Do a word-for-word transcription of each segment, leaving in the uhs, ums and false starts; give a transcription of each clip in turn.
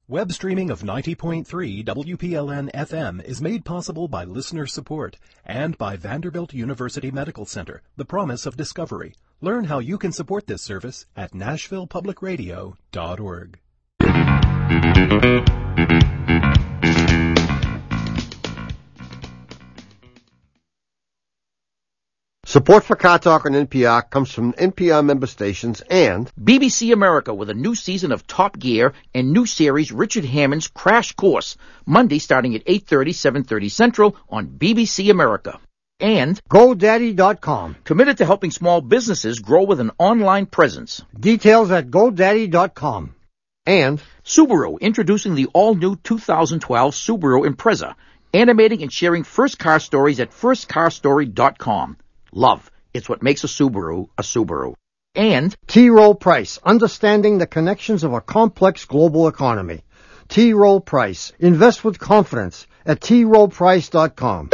Web streaming of ninety point three W P L N F M is made possible by listener support and by Vanderbilt University Medical Center, the promise of discovery. Learn how you can support this service at nashville public radio dot org. Support for Car Talk on N P R comes from N P R member stations and B B C America with a new season of Top Gear and new series Richard Hammond's Crash Course, Monday starting at eight thirty, seven thirty Central on B B C America. And GoDaddy dot com, committed to helping small businesses grow with an online presence. Details at GoDaddy dot com. And Subaru, introducing the all-new two thousand twelve Subaru Impreza, animating and sharing first car stories at first car story dot com. Love. It's what makes a Subaru a Subaru. And T. Rowe Price, understanding the connections of a complex global economy. T. Rowe Price. Invest with confidence at T Rowe Price dot com.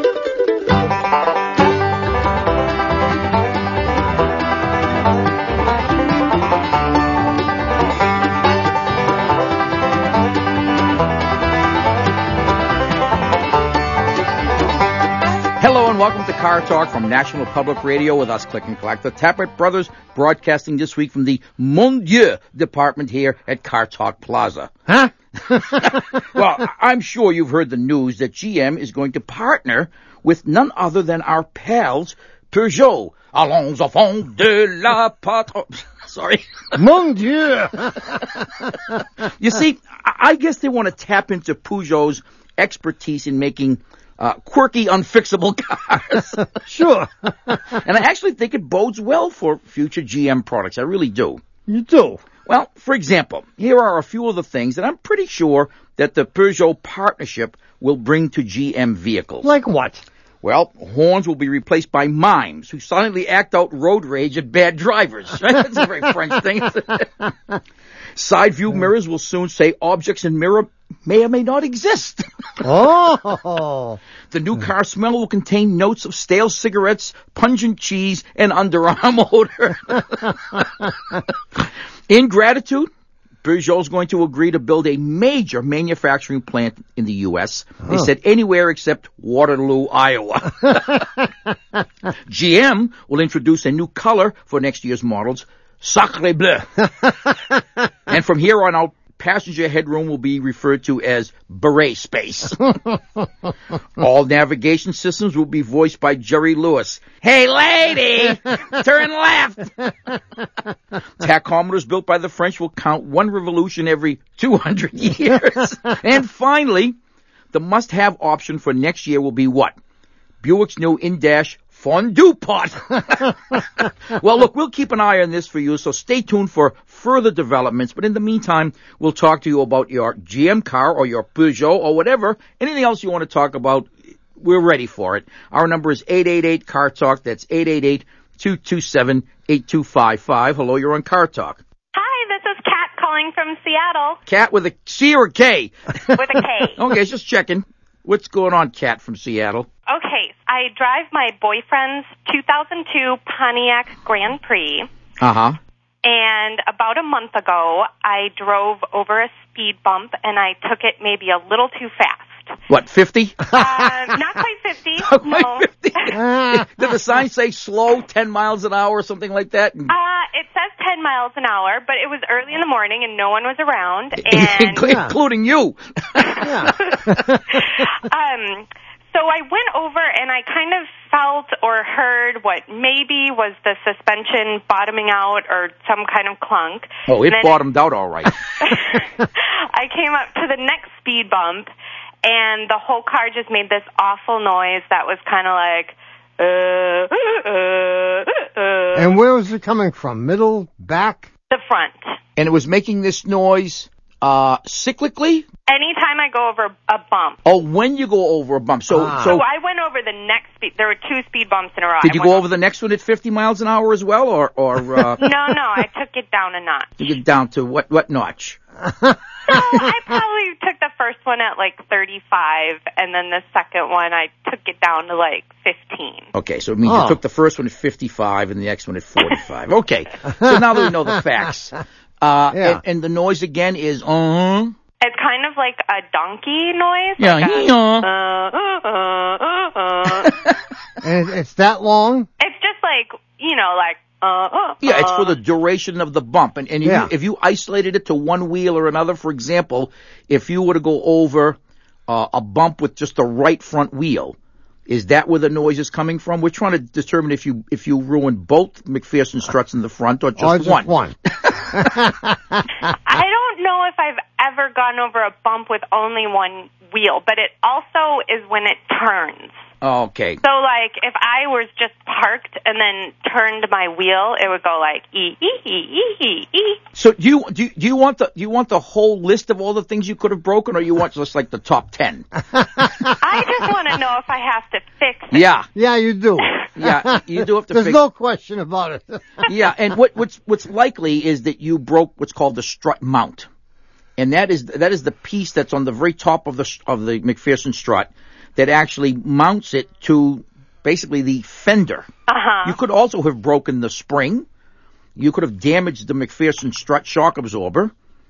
hello and welcome to Car Talk from National Public Radio with us, Click and Clack, the Tappert Brothers, broadcasting this week from the Mon Dieu department here at Car Talk Plaza. Huh? Well, I'm sure you've heard the news that G M is going to partner with none other than our pals, Peugeot. Allons enfants de la patrie. Sorry. Mon Dieu! You see, I guess they want to tap into Peugeot's expertise in making uh, quirky, unfixable cars. Sure. And I actually think it bodes well for future G M products. I really do. You do? Well, for example, here are a few of the things that I'm pretty sure that the Peugeot partnership will bring to G M vehicles. Like what? Well, horns will be replaced by mimes who silently act out road rage at bad drivers. That's a very French thing. Side view mirrors will soon say objects in mirror may or may not exist. Oh! The new car smell will contain notes of stale cigarettes, pungent cheese, and underarm odor. In gratitude, Peugeot is going to agree to build a major manufacturing plant in the U S They huh. said anywhere except Waterloo, Iowa. G M will introduce a new color for next year's models, Sacre Bleu. And from here on out, passenger headroom will be referred to as beret space. All navigation systems will be voiced by Jerry Lewis. Hey, lady, turn left. Tachometers built by the French will count one revolution every two hundred years. And finally, the must-have option for next year will be what? Buick's new in-dash fondue pot. Well, look, we'll keep an eye on this for you, so stay tuned for further developments. But in the meantime, we'll talk to you about your G M car or your Peugeot or whatever. Anything else you want to talk about, we're ready for it. Our number is eight eight eight, C A R Talk. That's eight eight eight, two two seven, eight two five five. Hello, you're on Car Talk. Hi, this is Kat calling from Seattle. Kat with a C or a K? With a K. Okay, just checking. What's going on, Kat from Seattle? Okay, I drive my boyfriend's two thousand two Pontiac Grand Prix. Uh-huh. And about a month ago, I drove over a speed bump, and I took it maybe a little too fast. What, fifty? Uh, not quite fifty, Not no. quite fifty. Did the sign say slow, ten miles an hour or something like that? Uh, it says ten miles an hour, but it was early in the morning, and no one was around. And Including you. Yeah. um... So I went over and I kind of felt or heard what maybe was the suspension bottoming out or some kind of clunk. Oh, it bottomed out all right. I came up to the next speed bump, and the whole car just made this awful noise that was kind of like, uh, uh, uh. And where was it coming from? Middle? Back? The front. And it was making this noise uh, cyclically? Anytime I go over a bump. Oh, when you go over a bump. So, Ah. so So I went over the next speed. There were two speed bumps in a row. did I you went go over the next one at fifty miles an hour as well, or or uh, No, no, I took it down a notch. you get down to what what notch? So I probably took the first one at like thirty-five, and then the second one I took it down to like fifteen. Okay, so it means Oh. you took the first one at fifty-five and the next one at forty-five. Okay, so now that we know the facts, uh, Yeah. and, and the noise again is uh. It kind of like a donkey noise. Yeah, like a, yeah. uh, uh, uh, uh, uh. And it's that long? It's just like, you know, like, uh, uh, Yeah, it's for uh. the duration of the bump. And, and if, Yeah. you, if you isolated it to one wheel or another, for example, if you were to go over uh, a bump with just the right front wheel, is that where the noise is coming from? We're trying to determine if you if you ruin both McPherson struts in the front or just or just one. one. I don't know if I've ever gone over a bump with only one wheel, but it also is when it turns. Oh, okay. So, like, if I was just parked and then turned my wheel, it would go like ee ee ee ee ee. So do you do you, do you want the do you want the whole list of all the things you could have broken, or you want just like the top ten? I just want to know if I have to fix it. Yeah, Yeah, you do. yeah, you do have to There's fix. no question about it. Yeah, and what what's what's likely is that you broke what's called the strut mount, and that is that is the piece that's on the very top of the of the McPherson strut that actually mounts it to basically the fender. Uh-huh. You could also have broken the spring. You could have damaged the McPherson strut shock absorber.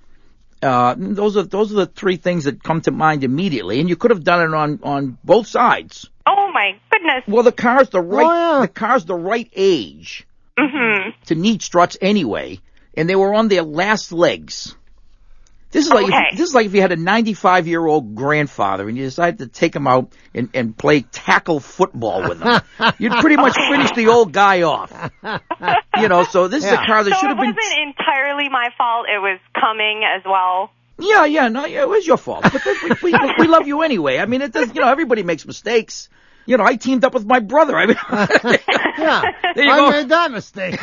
Uh, those are those are the three things that come to mind immediately, and you could have done it on, on both sides. Oh, my goodness. Well, the car's the right Oh, yeah. the car's the right age Mm-hmm. to need struts anyway, and they were on their last legs. This is like Okay. if, this is like if you had a ninety-five year old grandfather and you decided to take him out and, and play tackle football with him. You'd pretty much finish the old guy off. You know, so this is Yeah. a car that So should it have been. wasn't entirely my fault. It was coming as well. Yeah, yeah, no, yeah, it was your fault. But we, we, we love you anyway. I mean, it does. You know, everybody makes mistakes. You know, I teamed up with my brother. I mean, Yeah, There you I go. made that mistake.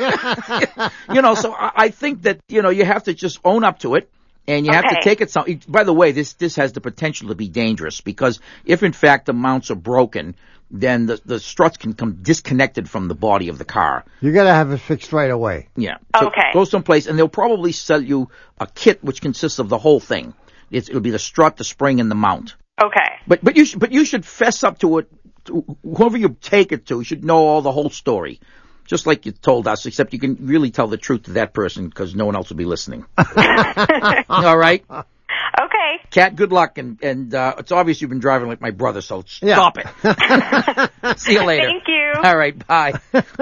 you know, so I, I think that you know you have to just own up to it. And you have to Okay. take it some. By the way, this this has the potential to be dangerous because if in fact the mounts are broken, then the the struts can come disconnected from the body of the car. You got to have it fixed right away. Yeah. So Okay. go someplace, and they'll probably sell you a kit which consists of the whole thing. It's, it'll be the strut, the spring, and the mount. Okay. But but you should but you should fess up to it. To whoever you take it to should know all the whole story. Just like you told us, except you can really tell the truth to that person because no one else will be listening. All right? Okay. Kat, good luck, and and uh, it's obvious you've been driving like my brother, so Yeah. stop it. See you later. Thank you. All right, bye.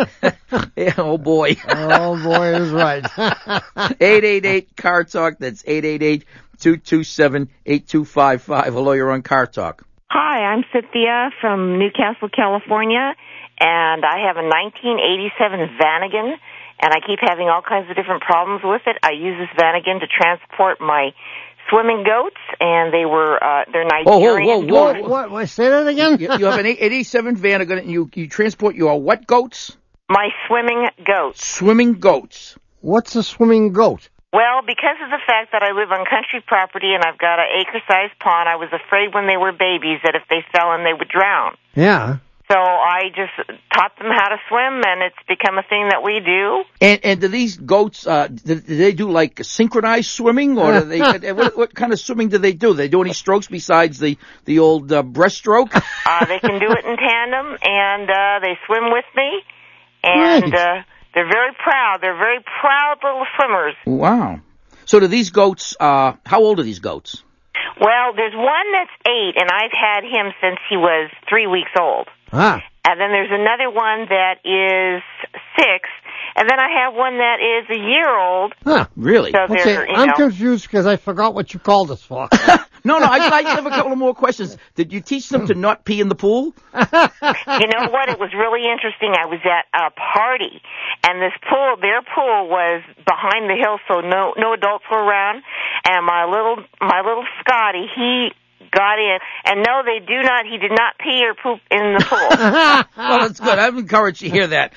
Yeah, oh boy. Oh, boy, is right. eight eight eight car talk. That's eight eight eight, two two seven, eight two five five. Hello, you're on Car Talk. Hi, I'm Cynthia from Newcastle, California, and I have a nineteen eighty-seven Vanagon, and I keep having all kinds of different problems with it. I use this Vanagon to transport my swimming goats, and they were, uh, they're whoa, Nigerian. whoa. what, what, what, say that again? You, you have an eighty-seven Vanagon, and you, you transport your what goats? My swimming goats. Swimming goats. What's a swimming goat? Well, because of the fact that I live on country property and I've got an acre-sized pond, I was afraid when they were babies that if they fell in, they would drown. Yeah. So I just taught them how to swim, and it's become a thing that we do. And and do these goats, uh, do, do they do like synchronized swimming, or do they, what, what kind of swimming do they do? Do they do any strokes besides the, the old uh, breaststroke? Uh, they can do it in tandem, and uh, they swim with me, and Great. uh, they're very proud. They're very proud little swimmers. Wow. So do these goats, uh, how old are these goats? Well, there's one that's eight, and I've had him since he was three weeks old. Ah. And then there's another one that is six, and then I have one that is a year old. Huh. Really? So they're, Okay, you I'm know, confused because I forgot what you called us for. No, no, I, I have a couple of more questions. Did you teach them to not pee in the pool? you know what? It was really interesting. I was at a party, and this pool, their pool was behind the hill, so no no adults were around. And my little my little Scotty, he got in, and no, they do not. He did not pee or poop in the pool. Well, that's good. I'm encouraged to hear that.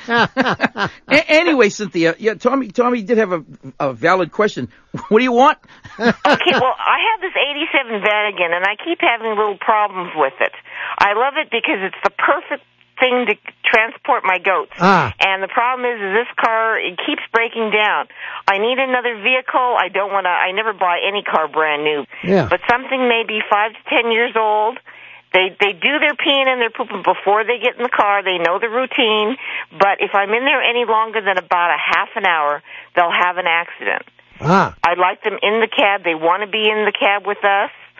A- anyway, Cynthia, yeah, Tommy, Tommy did have a, a valid question. What do you want? Okay, well, I have this eighty-seven Vanagon, and I keep having little problems with it. I love it because it's the perfect thing to transport my goats. Ah. And the problem is, is this car, it keeps breaking down. I need another vehicle. I don't want to, I never buy any car brand new. Yeah. But something maybe five to ten years old. They they do their peeing and their pooping before they get in the car. They know the routine. But if I'm in there any longer than about a half an hour, they'll have an accident. Ah. I'd like them in the cab. They want to be in the cab with us.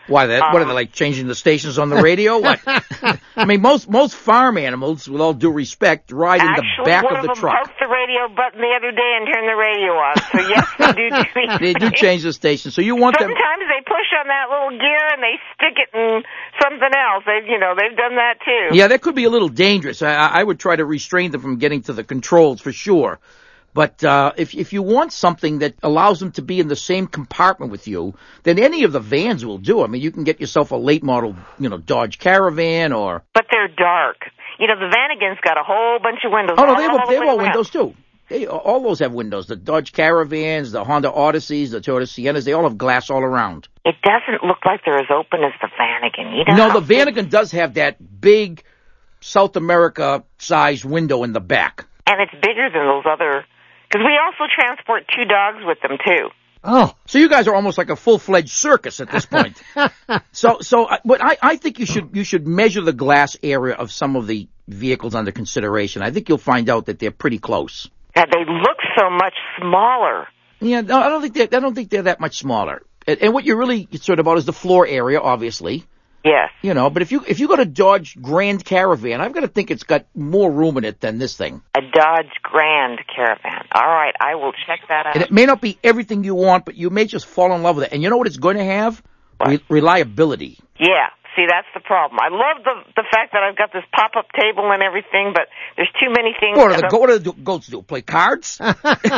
Why, that, Um, what are they, like, changing the stations on the radio? What? I mean, most most farm animals, with all due respect, ride in the Actually, back one of the them truck. poked the radio button the other day and turned the radio on. So, yes, they do do They do change the station. So you want them... Sometimes they push on that little gear and they stick it in something else. They, you know, they've done that, too. Yeah, that could be a little dangerous. I, I would try to restrain them from getting to the controls, for sure. But uh, if if you want something that allows them to be in the same compartment with you, then any of the vans will do. I mean, you can get yourself a late model, you know, Dodge Caravan or... But they're dark. You know, the Vanagon's got a whole bunch of windows. Oh, no, they have, all they have the way all around. windows, too. They, all those have windows. The Dodge Caravans, the Honda Odysseys, the Toyota Siennas, they all have glass all around. It doesn't look like they're as open as the Vanagon. You know No, the Vanagon does have that big South America-sized window in the back. And it's bigger than those other... Because we also transport two dogs with them, too. Oh, So you guys are almost like a full-fledged circus at this point. so, so, uh, but I, I think you should you should measure the glass area of some of the vehicles under consideration. I think you'll find out that they're pretty close. God, they look so much smaller. Yeah, no, I don't think they're, I don't think they're that much smaller. And, and what you're really concerned about is the floor area, obviously. Yes. You know, but if you if you go to Dodge Grand Caravan, I've got to think it's got more room in it than this thing. A Dodge Grand Caravan. All right, I will check that out. And it may not be everything you want, but you may just fall in love with it. And you know what it's going to have? Re- reliability. Yeah. See, that's the problem. I love the the fact that I've got this pop-up table and everything, but there's too many things. What do the, that go- what do the goats do? Play cards? You know,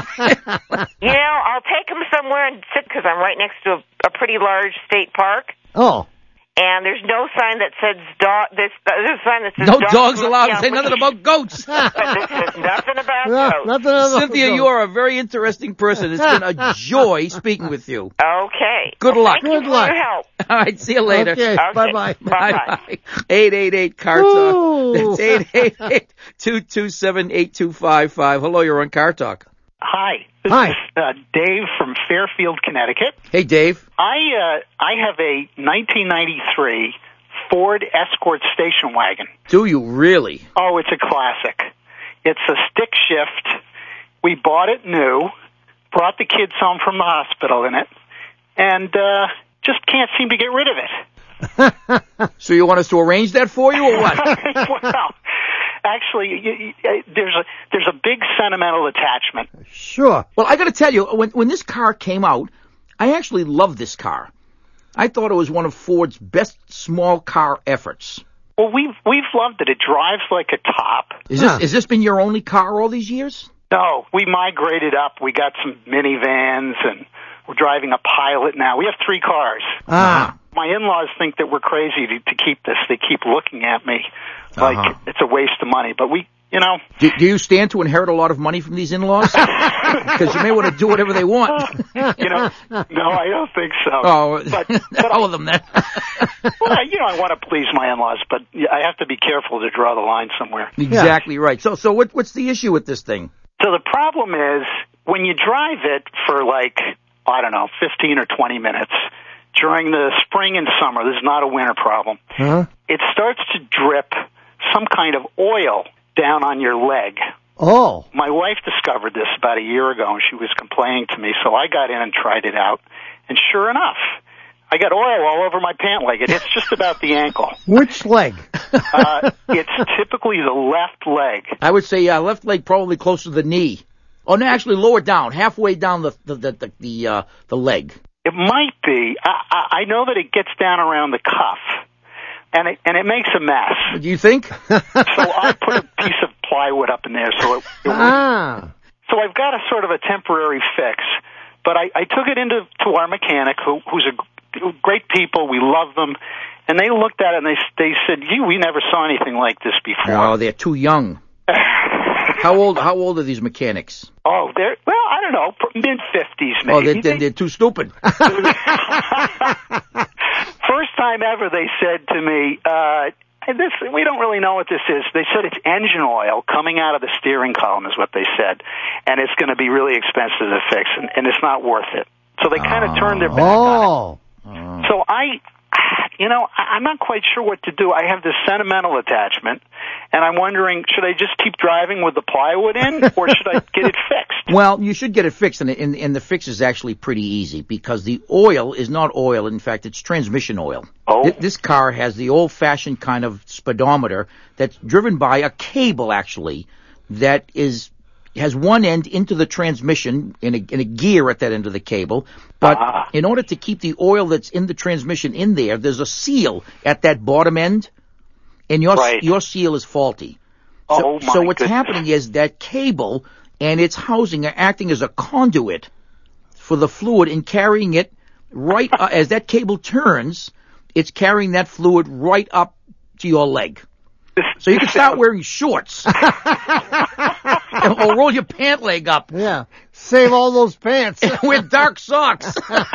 I'll take them somewhere and sit because I'm right next to a, a pretty large state park. oh. And there's no sign that says dog. This there's a sign that says No dog dogs must allowed. be on Say nothing leash. about goats. But this says nothing about Yeah, goats. nothing else. Cynthia, you are a very interesting person. It's been a joy speaking with you. Okay. Good Well, luck. Thank you Good for luck. your help. All right, see you later. Okay, Okay. bye-bye. Bye-bye. Bye-bye. eight eight eight, C A R Talk. Ooh. That's eight eight eight, two two seven, eight two five five. Hello, you're on Car Talk. Hi. This Hi. is uh, Dave from Fairfield, Connecticut. Hey, Dave. I uh, I have a nineteen ninety-three Ford Escort station wagon. Do you really? Oh, it's a classic. It's a stick shift. We bought it new, brought the kids home from the hospital in it, and uh, just can't seem to get rid of it. So you want us to arrange that for you or what? Well, actually, y- y- there's a there's a big sentimental attachment. Sure. Well, I got to tell you, when when this car came out, I actually loved this car. I thought it was one of Ford's best small car efforts. Well, we've we've loved it. It drives like a top. Is this Huh. has this been your only car all these years? No, we migrated up. We got some minivans, and we're driving a Pilot now. We have three cars. Ah. My in-laws think that we're crazy to, to keep this. They keep looking at me like Uh-huh. it's a waste of money. But we, you know, Do, do you stand to inherit a lot of money from these in-laws? Because you may want to do whatever they want. you know, no, I don't think so. Oh, but, but all I, of them then. well, I- you know, I want to please my in-laws, but I have to be careful to draw the line somewhere. Exactly right. So, so what, what's the issue with this thing? So the problem is when you drive it for like, I don't know, fifteen or twenty minutes during the spring and summer, this is not a winter problem, Huh? it starts to drip some kind of oil down on your leg. Oh. My wife discovered this about a year ago, and she was complaining to me, so I got in and tried it out. And sure enough, I got oil all over my pant leg. It hits just about the ankle. Which leg? Uh, it's typically the left leg. I would say uh, left leg probably close to the knee. Oh, no, actually lower down, halfway down the the the the, the, uh, the leg. It might be. I, I, I know that it gets down around the cuff, and it and it makes a mess. Do you think? So I put a piece of plywood up in there, so it. it Ah. So I've got a sort of a temporary fix, but I, I took it into to our mechanic, who who's a great people. We love them, and they looked at it and they they said, "You, we never saw anything like this before." No, they're too young. How old? How old are these mechanics? Oh, they're well, I don't know, mid fifties maybe. Oh, they're, they're, they're too stupid. First time ever, they said to me, uh, "This we don't really know what this is." They said it's engine oil coming out of the steering column, is what they said, and it's going to be really expensive to fix, and, and it's not worth it. So they kind of turned their back on it. Oh. So I, you know, I, I'm not quite sure what to do. I have this sentimental attachment, and I'm wondering, should I just keep driving with the plywood in, or should I get it fixed? Well, you should get it fixed, and, and, and the fix is actually pretty easy because the oil is not oil. In fact, it's transmission oil. Oh. Th- this car has the old-fashioned kind of speedometer that's driven by a cable, actually, that is has one end into the transmission in a, in a gear at that end of the cable. But Ah. in order to keep the oil that's in the transmission in there, there's a seal at that bottom end, and your Right. your seal is faulty. So, Oh, my so what's goodness. happening is that cable and its housing are acting as a conduit for the fluid and carrying it right uh, as that cable turns, it's carrying that fluid right up to your leg. So you can start wearing shorts or roll your pant leg up Yeah. Save all those pants. with dark socks.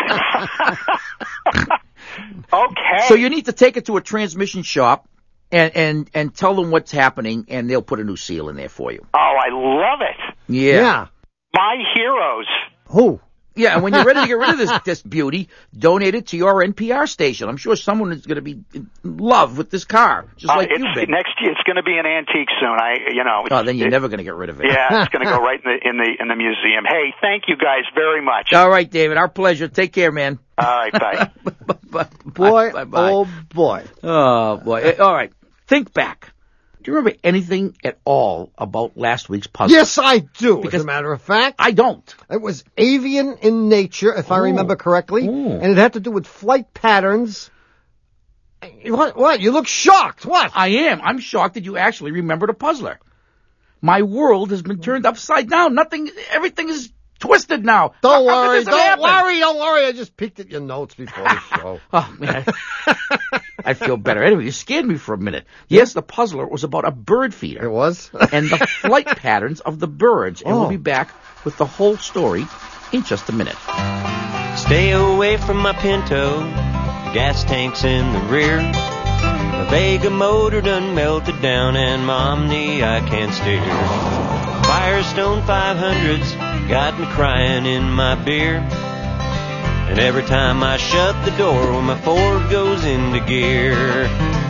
Okay. So you need to take it to a transmission shop and, and, and tell them what's happening, and they'll put a new seal in there for you. Oh, I love it. Yeah. Yeah. My heroes. Who? Yeah, and when you're ready to get rid of this this beauty, donate it to your N P R station. I'm sure someone is going to be in love with this car, just Uh, like it's, you've been. next year, it's going to be an antique soon. I, you know. Oh, then you're it- never going to get rid of it. Yeah, it's going to go right in the in the in the museum. Hey, thank you guys very much. All right, David. Our pleasure. Take care, man. All right, bye. Bye, Boy, bye, bye. oh boy. Oh, boy. Eh, All right. Think back. Do you remember anything at all about last week's puzzle? Yes, I do, as Because a matter of fact. I don't. It was avian in nature, if I Oh. remember correctly, Oh. and it had to do with flight patterns. What? What? You look shocked. What? I am. I'm shocked that you actually remembered a puzzler. My world has been turned upside down. Nothing, everything is twisted now. Don't How- how could worry. this have Don't happened? worry. Don't worry. I just peeked at your notes before the show. Oh, man. I feel better. Anyway, you scared me for a minute. Yes, the puzzler was about a bird It feeder was? and the flight patterns of the birds. And Oh. we'll be back with the whole story in just a minute. Stay away from my Pinto, gas tanks in the rear. My Vega motor done melted down and my Omni I can't steer. Firestone five hundreds got me crying in my beer. And every time I shut the door, my Ford goes into gear.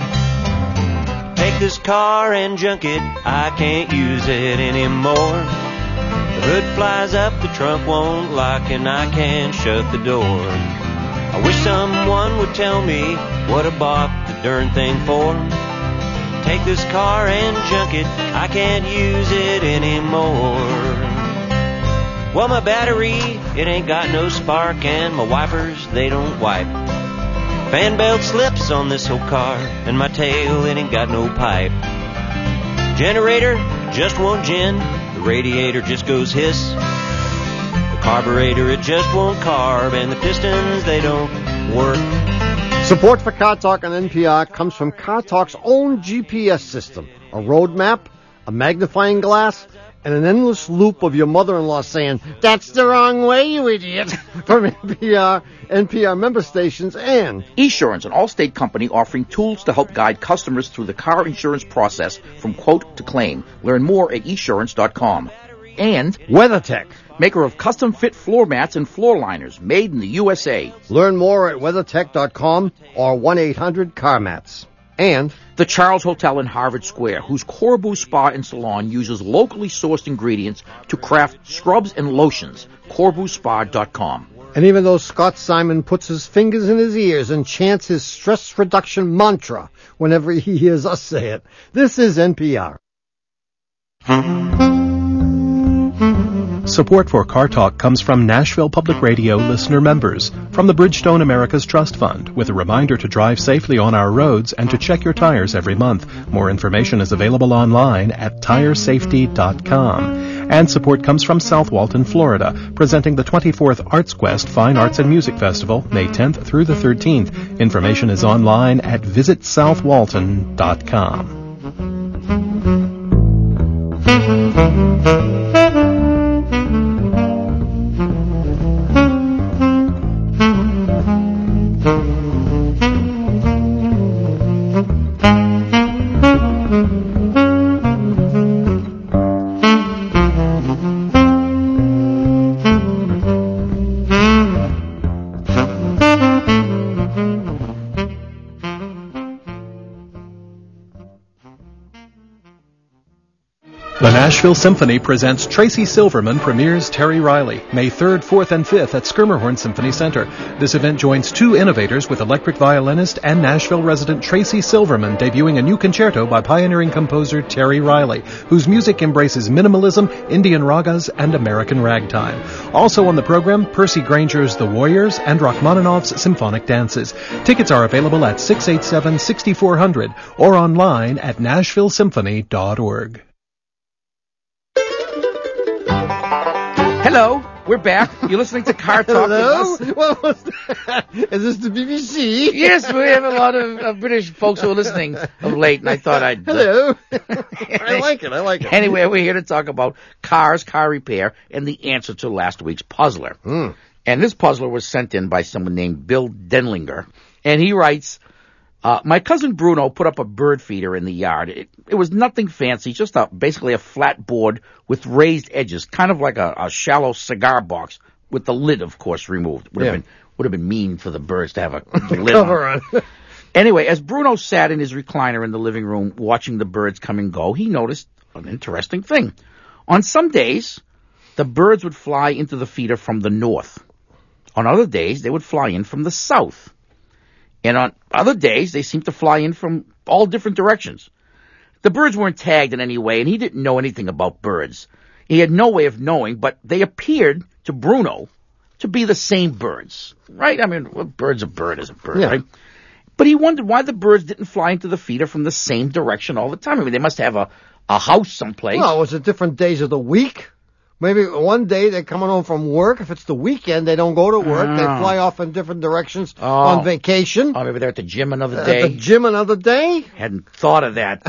Take this car and junk it, I can't use it anymore. The hood flies up, the trunk won't lock, and I can't shut the door. I wish someone would tell me what I bought the darn thing for. Take this car and junk it, I can't use it anymore. Well, my battery, it ain't got no spark, and my wipers, they don't wipe. Fan belt slips on this old car, and my tail, it ain't got no pipe. Generator just won't gin, the radiator just goes hiss. The carburetor, it just won't carb, and the pistons, they don't work. Support for Car Talk on N P R comes from Car Talk's own G P S system, a road map, a magnifying glass, and an endless loop of your mother-in-law saying, "That's the wrong way, you idiot," from N P R, N P R member stations, and Esurance, an all-state company offering tools to help guide customers through the car insurance process from quote to claim. Learn more at esurance dot com. And WeatherTech. maker of custom-fit floor mats and floor liners made in the U S A. Learn more at weathertech dot com or one eight hundred car mats. And The Charles Hotel in Harvard Square, whose Corbu Spa and Salon uses locally sourced ingredients to craft scrubs and lotions. corbu spa dot com. And even though Scott Simon puts his fingers in his ears and chants his stress reduction mantra whenever he hears us say it, this is N P R. Support for Car Talk comes from Nashville Public Radio listener members, from the Bridgestone Americas Trust Fund, with a reminder to drive safely on our roads and to check your tires every month. More information is available online at tire safety dot com. And support comes from South Walton, Florida, presenting the twenty-fourth Arts Quest Fine Arts and Music Festival, May tenth through the thirteenth. Information is online at visit south walton dot com. The Nashville Symphony presents Tracy Silverman premieres Terry Riley, May third, fourth, and fifth at Skirmerhorn Symphony Center. This event joins two innovators with electric violinist and Nashville resident Tracy Silverman debuting a new concerto by pioneering composer Terry Riley, whose music embraces minimalism, Indian ragas, and American ragtime. Also on the program, Percy Granger's The Warriors and Rachmaninoff's Symphonic Dances. Tickets are available at six eight seven, six four zero zero or online at nashville symphony dot org. Hello, we're back. You're listening to Car Talk. Hello? With us. What was that? Is this the B B C? Yes, we have a lot of uh, British folks who are listening of late, and I thought I'd... Uh, Hello. I like it, I like it. Anyway, we're here to talk about cars, car repair, and the answer to last week's puzzler. Mm. And this puzzler was sent in by someone named Bill Denlinger, and he writes... Uh, my cousin Bruno put up a bird feeder in the yard. It, it was nothing fancy, just a, basically a flat board with raised edges, kind of like a, a shallow cigar box with the lid, of course, removed. Would have Yeah. been would have been mean for the birds to have a lid Cover on. on. Anyway, as Bruno sat in his recliner in the living room watching the birds come and go, he noticed an interesting thing. On some days, the birds would fly into the feeder from the north. On other days, they would fly in from the south. And on other days, they seemed to fly in from all different directions. The birds weren't tagged in any way, and he didn't know anything about birds. He had no way of knowing, but they appeared to Bruno to be the same birds, right? I mean, a bird's a bird is a bird, Yeah. right? But he wondered why the birds didn't fly into the feeder from the same direction all the time. I mean, they must have a, a house someplace. Well, was it different days of the week? Maybe one day they're coming home from work. If it's the weekend, they don't go to work. They Oh. fly off in different directions Oh. on vacation. Oh, maybe they're at the gym another At day. the gym another day. Hadn't thought of that.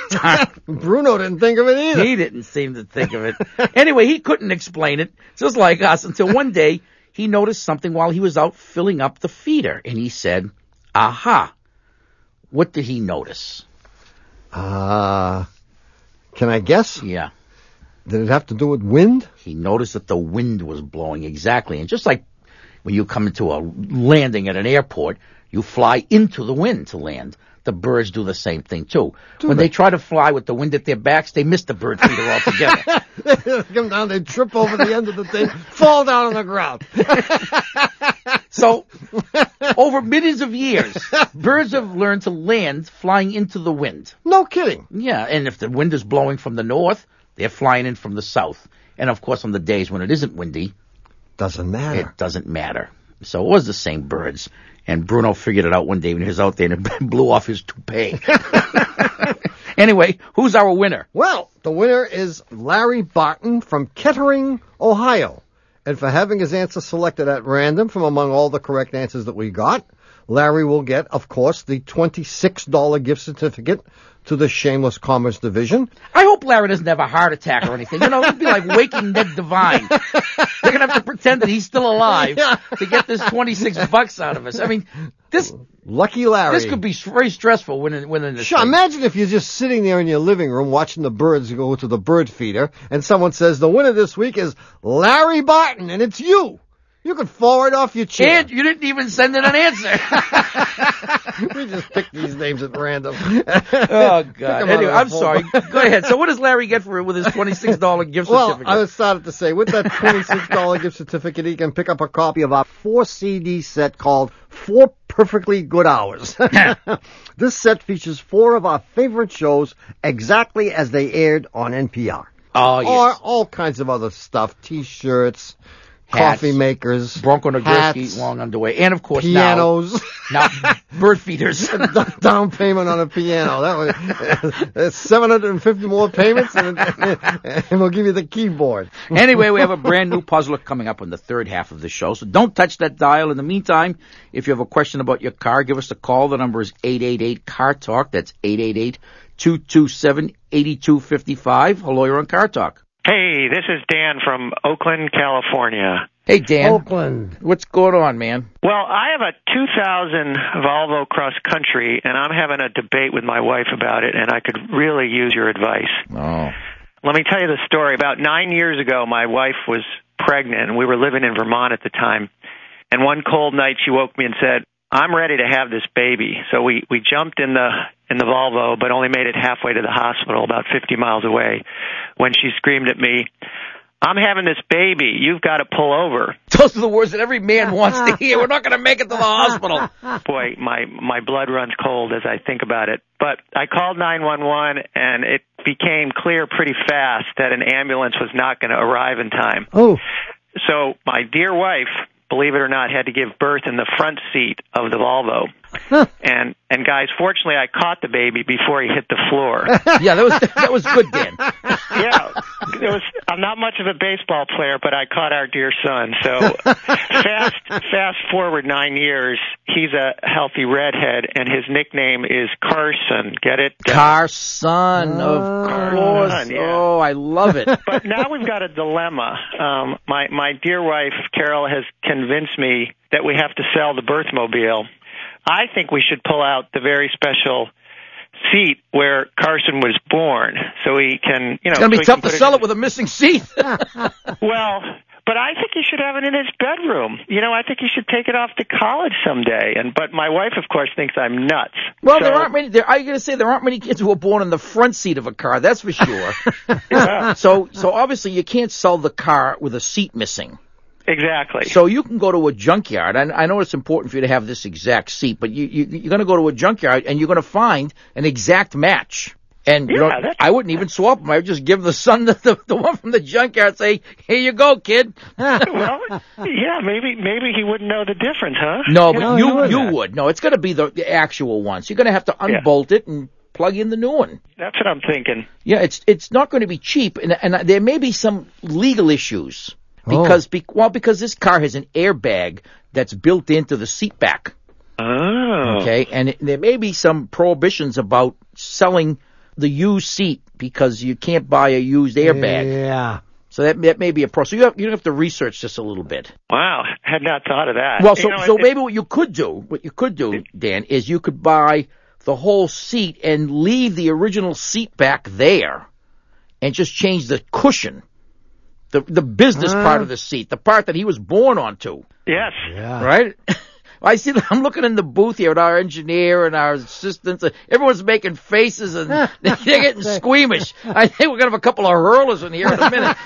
Bruno didn't think of it either. He didn't seem to think of it. Anyway, he couldn't explain it, just like us, until one day he noticed something while he was out filling up the feeder, and he said, aha. What did he notice? Uh, can I guess? Yeah. Did it have to do with wind? He noticed that the wind was blowing, exactly. And just like when you come into a landing at an airport, you fly into the wind to land. The birds do the same thing, too. Do when they? they try to fly with the wind at their backs, they miss the bird feeder altogether. They come down, they trip over the end of the thing, fall down on the ground. So, over millions of years, birds have learned to land flying into the wind. No kidding. Yeah, and if the wind is blowing from the north, they're flying in from the south. And of course, on the days when it isn't windy, Doesn't matter. it doesn't matter. So it was the same birds. And Bruno figured it out one day when he was out there and it blew off his toupee. Anyway, who's our winner? Well, the winner is Larry Barton from Kettering, Ohio. And for having his answer selected at random from among all the correct answers that we got, Larry will get, of course, the twenty-six dollars gift certificate to the Shameless Commerce Division. I hope Larry doesn't have a heart attack or anything. You know, it'd be like waking Ned Devine. They're going to have to pretend that he's still alive Yeah. to get this twenty-six bucks out of us. I mean, this Lucky Larry. this could be very stressful winning, winning this Sure, thing. imagine if you're just sitting there in your living room watching the birds go to the bird feeder, and someone says, the winner this week is Larry Barton, and it's you. You could fall right off your chair. And you didn't even send in an answer. We just picked these names at random. Oh, God. 'em out Anyway, of I'm the phone. sorry. Go ahead. So what does Larry get for it with his twenty-six dollars gift Well, certificate? I started to say, with that twenty-six dollars gift certificate, he can pick up a copy of our four C D set called Four Perfectly Good Hours. This set features four of our favorite shows exactly as they aired on N P R. Oh, Or yes. all kinds of other stuff, T-shirts, Hats, coffee makers, Bronco Nagurski, hats, long underway. And, of course, pianos. now, now bird feeders. Down payment on a piano. That was seven hundred fifty more payments, and, and we'll give you the keyboard. Anyway, we have a brand new puzzler coming up in the third half of the show, so don't touch that dial. In the meantime, if you have a question about your car, give us a call. The number is eight eight eight, C A R Talk. That's eight eight eight, two two seven, eight two five five. Hello, you're on Car Talk. Hey, this is Dan from Oakland, California. Hey, Dan. Oakland. What's going on, man? Well, I have a two thousand Volvo Cross Country, and I'm having a debate with my wife about it, and I could really use your advice. Oh. Let me tell you the story. About nine years ago, my wife was pregnant, and we were living in Vermont at the time. And one cold night, she woke me and said, I'm ready to have this baby. So we, we jumped in the in the Volvo, but only made it halfway to the hospital, about fifty miles away, when she screamed at me, "I'm having this baby. You've got to pull over." Those are the words that every man wants to hear. We're not going to make it to the hospital. Boy, my, my blood runs cold as I think about it. But I called nine one one, and it became clear pretty fast that an ambulance was not going to arrive in time. Oh. So my dear wife, believe it or not, had to give birth in the front seat of the Volvo. and and guys, fortunately, I caught the baby before he hit the floor. Yeah, that was that was good, Dan. Yeah, it was. I'm not much of a baseball player, but I caught our dear son. So fast fast forward nine years, he's a healthy redhead, and his nickname is Carson. Get it? Carson, of course. Carson, yeah. Oh, I love it. But now we've got a dilemma. Um, my my dear wife Carol has convinced me that we have to sell the birthmobile. I think we should pull out the very special seat where Carson was born, so he can, you know. It's going to be so tough to sell it with a missing seat. Well, but I think he should have it in his bedroom. You know, I think he should take it off to college someday. And but my wife, of course, thinks I'm nuts. Well, so, there aren't many. There, I'm going to say there aren't many kids who are born in the front seat of a car. That's for sure. Yeah. So, so obviously, you can't sell the car with a seat missing. Exactly. So you can go to a junkyard. I, I know it's important for you to have this exact seat, but you, you, you're going to go to a junkyard and you're going to find an exact match. And yeah, you know, I wouldn't even swap them. I would just give the son the, the, the one from the junkyard and say, "Here you go, kid." Well, yeah, maybe maybe he wouldn't know the difference, huh? No, you but know, you you, you would. No, it's going to be the, the actual ones. You're going to have to unbolt yeah. it and plug in the new one. That's what I'm thinking. Yeah, it's it's not going to be cheap, and and there may be some legal issues. Because, oh. be, well, because this car has an airbag that's built into the seat back. Oh. Okay, and it, there may be some prohibitions about selling the used seat because you can't buy a used airbag. Yeah. So that, that may be a pro. So you have, you have to research this a little bit. Wow, had not thought of that. Well, so, you know, so it, maybe what you could do, what you could do, Dan, is you could buy the whole seat and leave the original seat back there and just change the cushion. The the business uh, part of the seat, the part that he was born onto. Yes. Yeah. Right? I see. I'm looking in the booth here at our engineer and our assistants. Everyone's making faces and they're getting squeamish. I think we're gonna have a couple of hurlers in here in a minute.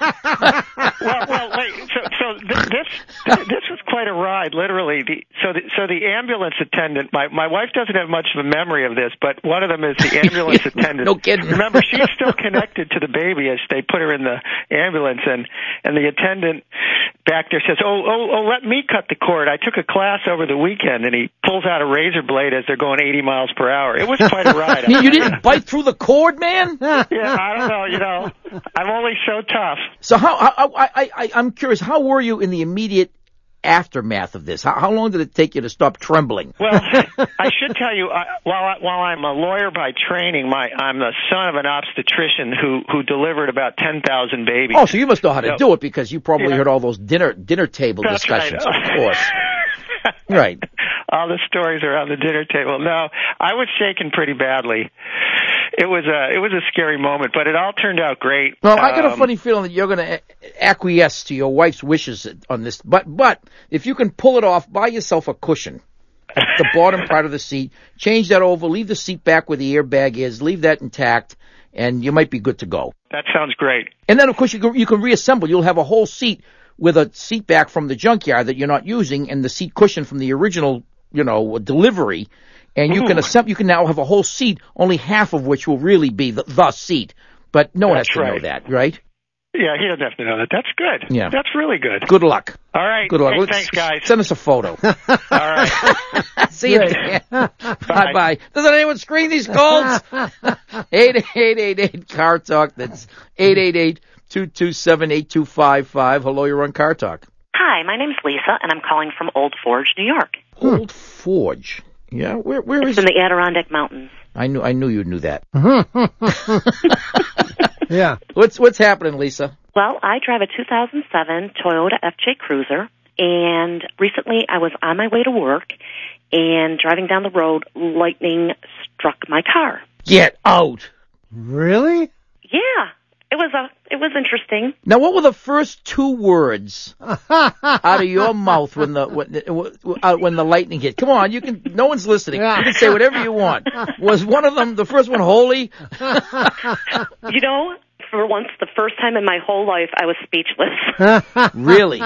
well, well, wait. So, so th- this this was quite a ride, literally. The, so, the, so the ambulance attendant. My my wife doesn't have much of a memory of this, but one of them is the ambulance attendant. No kidding. Remember, she's still connected to the baby as they put her in the ambulance, and and the attendant back there says, "Oh, oh, oh, let me cut the cord. I took a class over the weekend," and he pulls out a razor blade as they're going eighty miles per hour. It was quite a ride. You, you didn't bite through the cord, man? Yeah, I don't know. You know, I'm only so tough. So how? how I, I, I, I'm curious. How were you in the immediate aftermath of this? How, how long did it take you to stop trembling? Well, I should tell you, uh, while I, while I'm a lawyer by training, my I'm the son of an obstetrician who who delivered about ten thousand babies. Oh, so you must know how to so, do it because you probably yeah. heard all those dinner dinner table That's discussions, right. of course. Right. All the stories around the dinner table. No, I was shaken pretty badly. It was a it was a scary moment, but it all turned out great. Well, I got a um, funny feeling that you're going to acquiesce to your wife's wishes on this. But but if you can pull it off, buy yourself a cushion at the bottom part of the seat. Change that over. Leave the seat back where the airbag is. Leave that intact, and you might be good to go. That sounds great. And then, of course, you can, you can reassemble. You'll have a whole seat with a seat back from the junkyard that you're not using, and the seat cushion from the original, you know, delivery. And you Ooh. can assemble. You can now have a whole seat, only half of which will really be the, the seat. But no one That's has to right. know that, right? Yeah, he doesn't have to know that. That's good. Yeah. That's really good. Good luck. All right. Good luck. Hey, Let's, thanks, guys. Send us a photo. All right. See you, Dan. Bye-bye. Doesn't anyone screen these calls? eight eight eight eight Car Talk. That's eight eight eight, two two seven, eight two five five. Hello, you're on Car Talk. Hi, my name's Lisa, and I'm calling from Old Forge, New York. Old Forge? Yeah, where where it's is in the Adirondack Mountains. I knew I knew you knew that. Yeah. What's what's happening, Lisa? Well, I drive a two thousand seven Toyota F J Cruiser, and recently I was on my way to work, and driving down the road, lightning struck my car. Get out. Really? Yeah. it was a it was interesting. Now, what were the first two words out of your mouth when the when the, uh, when the lightning hit? Come on, you can. No one's listening. Yeah. You can say whatever you want. Was one of them the first one holy? You know, for once, the first time in my whole life, I was speechless. Really?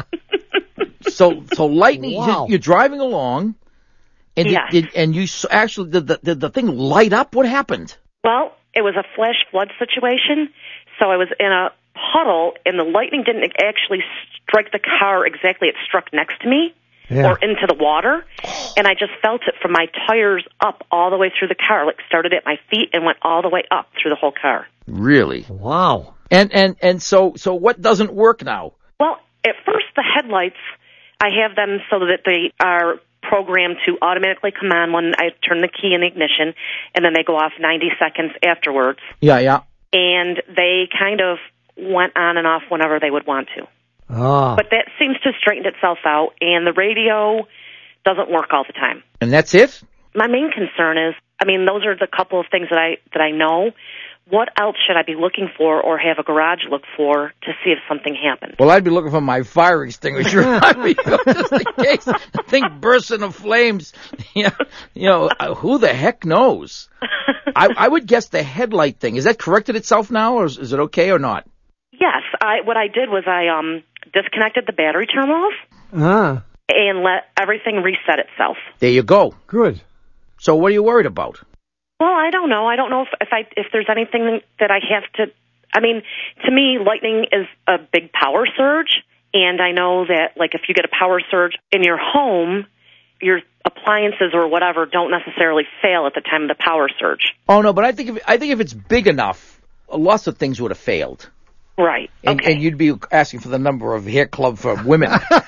So, so lightning. Wow. You're driving along, and Yes. did, did, and you s- actually did the, did the thing light up? What happened? Well, it was a flash flood situation, so I was in a puddle, and the lightning didn't actually strike the car exactly. It struck next to me Yeah. or into the water, and I just felt it from my tires up all the way through the car. Like, started at my feet and went all the way up through the whole car. Really? Wow. And and and so so what doesn't work now? Well, at first, the headlights, I have them so that they are programmed to automatically come on when I turn the key in the ignition, and then they go off ninety seconds afterwards. Yeah, yeah. And they kind of went on and off whenever they would want to. Ah. But that seems to straighten itself out, and the radio doesn't work all the time. And that's it? My main concern is, I mean, those are the couple of things that I that I know. What else should I be looking for or have a garage look for to see if something happens? Well, I'd be looking for my fire extinguisher. I mean, just in case the thing bursts into flames. You know, you know uh, who the heck knows? I, I would guess the headlight thing. Is that corrected itself now, or is, is it okay or not? Yes, I what I did was I um disconnected the battery terminals Ah. and let everything reset itself. There you go. Good. So what are you worried about? Well, I don't know. I don't know if, if I if there's anything that I have to. I mean, to me, lightning is a big power surge, and I know that like if you get a power surge in your home, your appliances or whatever don't necessarily fail at the time of the power surge. Oh no, but I think if I think if it's big enough, lots of things would have failed. Right. And, Okay. and you'd be asking for the number of hair club for women.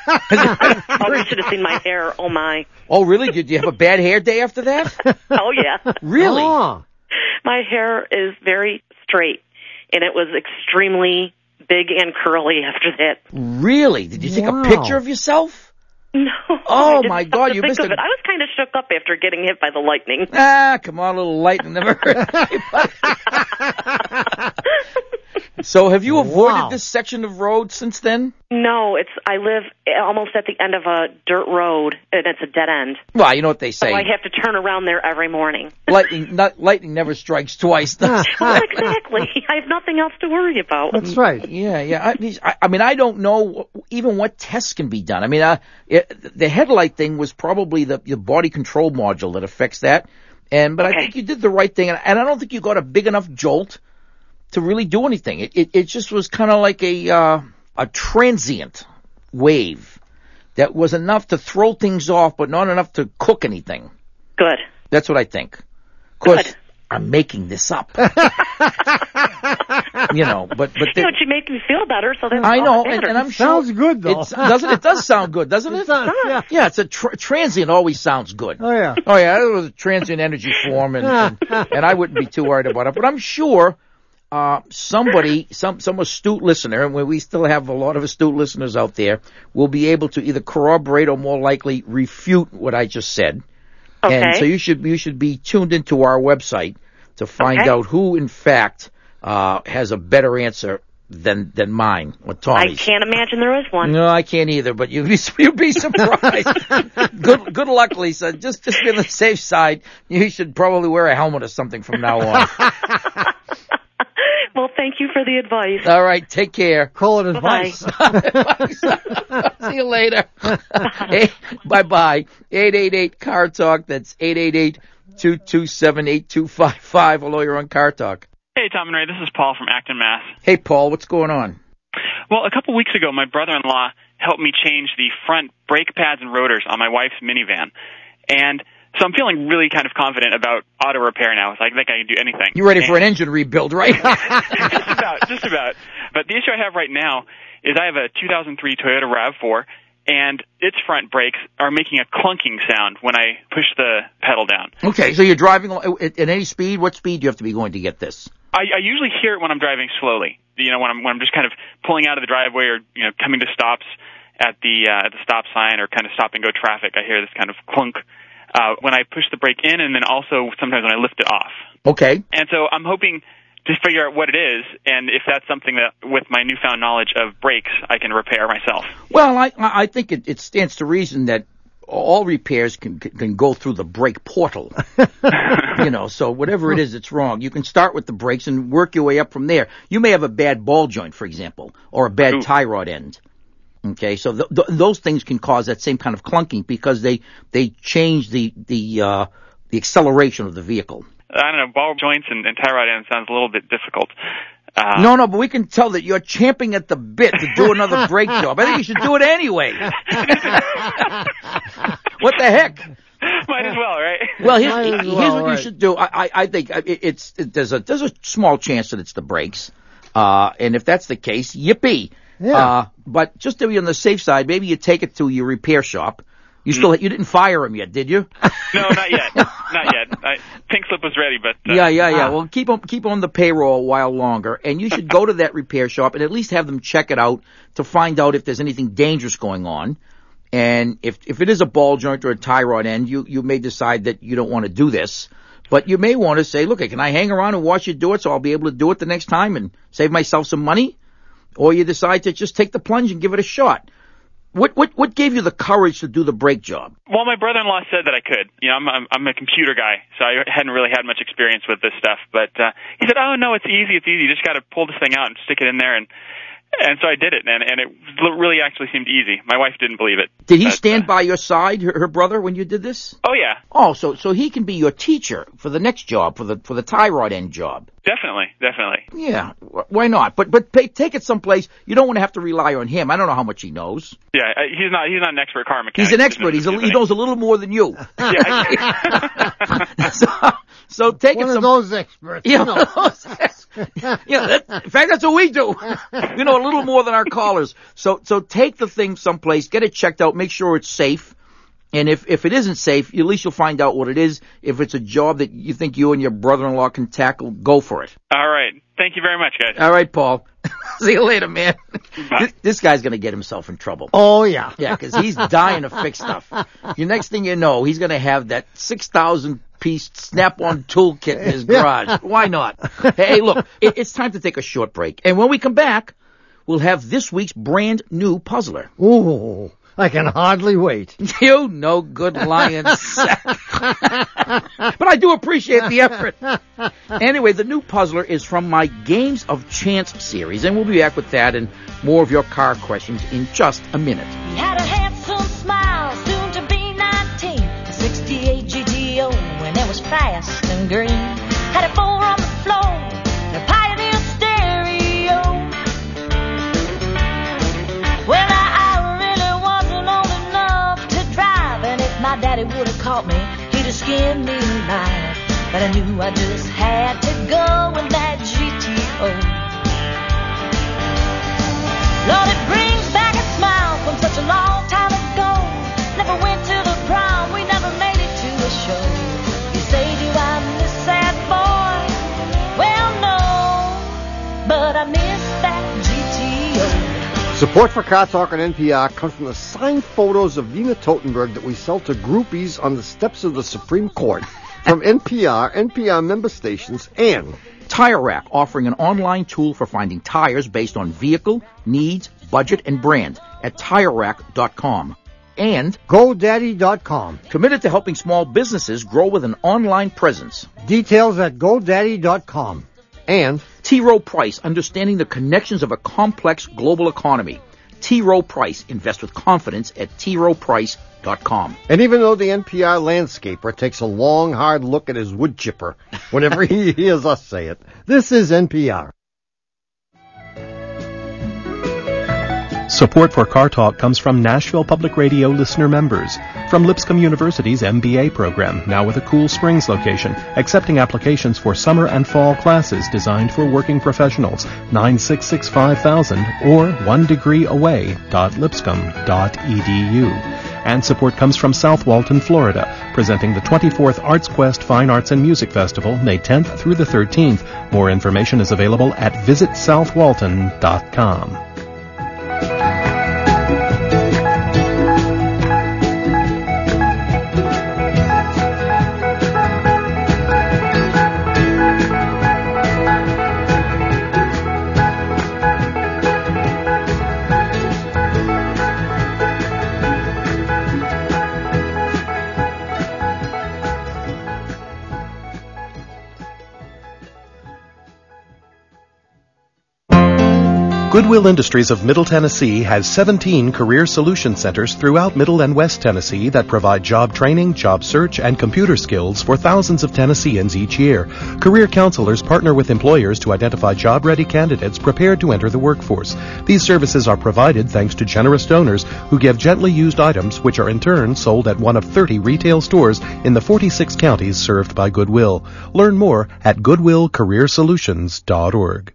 Oh, you should have seen my hair. Oh my. Oh, really? Did you have a bad hair day after that? Oh yeah. Really? Ah. My hair is very straight, and it was extremely big and curly after that. Really? Did you take Wow. a picture of yourself? No. Oh, I didn't my stop God, to you think missed of a- it. I was kind of shook up after getting hit by the lightning. Ah, come on, a little lightning never hurt anybody. So have you avoided Wow. this section of road since then? No, it's I live almost at the end of a dirt road, and it's a dead end. Well, you know what they So say. I have to turn around there every morning. lightning, not, lightning never strikes twice. Well, exactly. I have nothing else to worry about. That's right. Yeah, yeah. I, I, I mean, I don't know even what tests can be done. I mean, uh, it, the headlight thing was probably the, the body control module that affects that. And but I Okay. think you did the right thing, and, and I don't think you got a big enough jolt to really do anything. It it, it just was kind of like a uh, a transient wave that was enough to throw things off, but not enough to cook anything. Good. That's what I think. Of course, Good. I'm making this up. You know, but but You the, know, you make me feel better, so that's I all know, that and, matters. and I'm sure Sounds good, though. It's, doesn't it? Does sound good, doesn't it? It does, yeah. Yeah, it's a tr- transient. Always sounds good. Oh, yeah. Oh yeah, it was a transient energy form, and, and and I wouldn't be too worried about it. But I'm sure uh, somebody, some some astute listener, and we still have a lot of astute listeners out there, will be able to either corroborate or more likely refute what I just said. Okay. And so you should you should be tuned into our website to find Okay. out who, in fact, uh, has a better answer than than mine or I Tommy's. can't imagine there is one. No, I can't either, but you'd be, you'd be surprised. good good luck, Lisa. Just just be on the safe side. You should probably wear a helmet or something from now on. Well, thank you for the advice. All right, take care. Call it Bye-bye. advice. See you later. Hey, bye-bye. eight eight eight, C A R Talk. That's eight eight eight, two two seven, eight two five five. Hello, you're on C A R Talk. Hey, Tom and Ray, this is Paul from Acton, Mass. Hey, Paul, what's going on? Well, a couple weeks ago, my brother-in-law helped me change the front brake pads and rotors on my wife's minivan. And so I'm feeling really kind of confident about auto repair now. So I think I can do anything. You ready and for an engine rebuild, right? just about, just about. But the issue I have right now is I have a two thousand three Toyota RAV four, and its front brakes are making a clunking sound when I push the pedal down. Okay, so you're driving at, at any speed? What speed do you have to be going to get this? I, I usually hear it when I'm driving slowly. You know, when I'm when I'm just kind of pulling out of the driveway or you know coming to stops at the uh, at the stop sign or kind of stop and go traffic. I hear this kind of clunk uh, when I push the brake in, and then also sometimes when I lift it off. Okay. And so I'm hoping to figure out what it is, and if that's something that, with my newfound knowledge of brakes, I can repair myself. Well, I I think it, it stands to reason that all repairs can can go through the brake portal. You know, so whatever it is that's wrong, you can start with the brakes and work your way up from there. You may have a bad ball joint, for example, or a bad Ooh. tie rod end. Okay, so th- th- those things can cause that same kind of clunking because they they change the the uh, the acceleration of the vehicle. I don't know, ball joints and, and tie rod ends sounds a little bit difficult. Uh, no, no, but we can tell that you're champing at the bit to do another brake job. I think you should do it anyway. What the heck? Might as well, right? Well, here's, Might as here's well, what right. you should do. I, I, I think it, it's it, there's a there's a small chance that it's the brakes, uh, and if that's the case, yippee! Yeah. Uh, but just to be on the safe side, maybe you take it to your repair shop. You still you didn't fire him yet, did you? No, not yet. Not yet. I, pink slip was ready, but uh, Yeah, yeah, yeah. Well, keep on keep on the payroll a while longer, and you should go to that repair shop and at least have them check it out to find out if there's anything dangerous going on. And if if it is a ball joint or a tie rod end, you you may decide that you don't want to do this, but you may want to say, look, can I hang around and watch you do it so I'll be able to do it the next time and save myself some money? Or you decide to just take the plunge and give it a shot. What what what gave you the courage to do the brake job? Well, my brother-in-law said that I could. You know, I'm I'm, I'm a computer guy, so I hadn't really had much experience with this stuff. But uh, he said, "Oh no, it's easy. It's easy. You just got to pull this thing out and stick it in there." And and so I did it, and and it really actually seemed easy. My wife didn't believe it. Did he but, stand uh, by your side, her, her brother, when you did this? Oh yeah, Oh, so so he can be your teacher for the next job, for the for the tie rod end job. definitely, definitely. Yeah, wh- why not? But but pay, take it someplace. You don't want to have to rely on him. I don't know how much he knows. Yeah, I- he's not he's not an expert car mechanic. He's an expert. He's a, he knows a little more than you. Yeah, I, so, so take One it of some. those experts. Yeah, you know. yeah. That, in fact, that's what we do. We know a little more than our callers. So so take the thing someplace, get it checked out, make sure it's safe. And if, if it isn't safe, at least you'll find out what it is. If it's a job that you think you and your brother-in-law can tackle, go for it. all right. Thank you very much, guys. All right, Paul. See you later, man. Bye. This, this guy's going to get himself in trouble. Oh, yeah. Yeah, because he's dying to fix stuff. The next thing you know, he's going to have that six thousand piece Snap-on toolkit in his garage. Why not? Hey, look, it, it's time to take a short break. And when we come back, we'll have this week's brand new puzzler. Ooh, I can hardly wait. You no good lying sack. But I do appreciate the effort. Anyway, the new puzzler is from my Games of Chance series, and we'll be back with that and more of your car questions in just a minute. He had a handsome smile, soon to be nineteen. A sixty-eight G T O, and it was fast and green. Had a four on the floor, and a Pioneer stereo. Well, I, I really wasn't old enough to drive, and if my daddy would have caught me, he'd have skinned me alive. But I knew I just had to go in that G T O. Lord, it brings back a smile from such a long time ago. Never went to the prom, we never made it to a show. You say, do I miss that boy? Well, no, but I miss that G T O. Support for Car Talk on N P R comes from the signed photos of Nina Totenberg that we sell to groupies on the steps of the Supreme Court from N P R, N P R member stations, and Tire Rack, offering an online tool for finding tires based on vehicle, needs, budget, and brand at tire rack dot com. And GoDaddy dot com. committed to helping small businesses grow with an online presence. Details at GoDaddy dot com. and T. Rowe Price, understanding the connections of a complex global economy. T. Rowe Price, invest with confidence at T. Rowe Price dot com. And even though the N P R landscaper takes a long, hard look at his wood chipper whenever he hears us say it, this is N P R. Support for Car Talk comes from Nashville Public Radio listener members, from Lipscomb University's M B A program, now with a Cool Springs location, accepting applications for summer and fall classes designed for working professionals, nine six six five thousand or one degree away dot lipscomb dot e d u. And support comes from South Walton, Florida, presenting the twenty-fourth Arts Quest Fine Arts and Music Festival, May tenth through the thirteenth. More information is available at visit south walton dot com. Goodwill Industries of Middle Tennessee has seventeen career solution centers throughout Middle and West Tennessee that provide job training, job search, and computer skills for thousands of Tennesseans each year. Career counselors partner with employers to identify job-ready candidates prepared to enter the workforce. These services are provided thanks to generous donors who give gently used items which are in turn sold at one of thirty retail stores in the forty-six counties served by Goodwill. Learn more at goodwill career solutions dot org.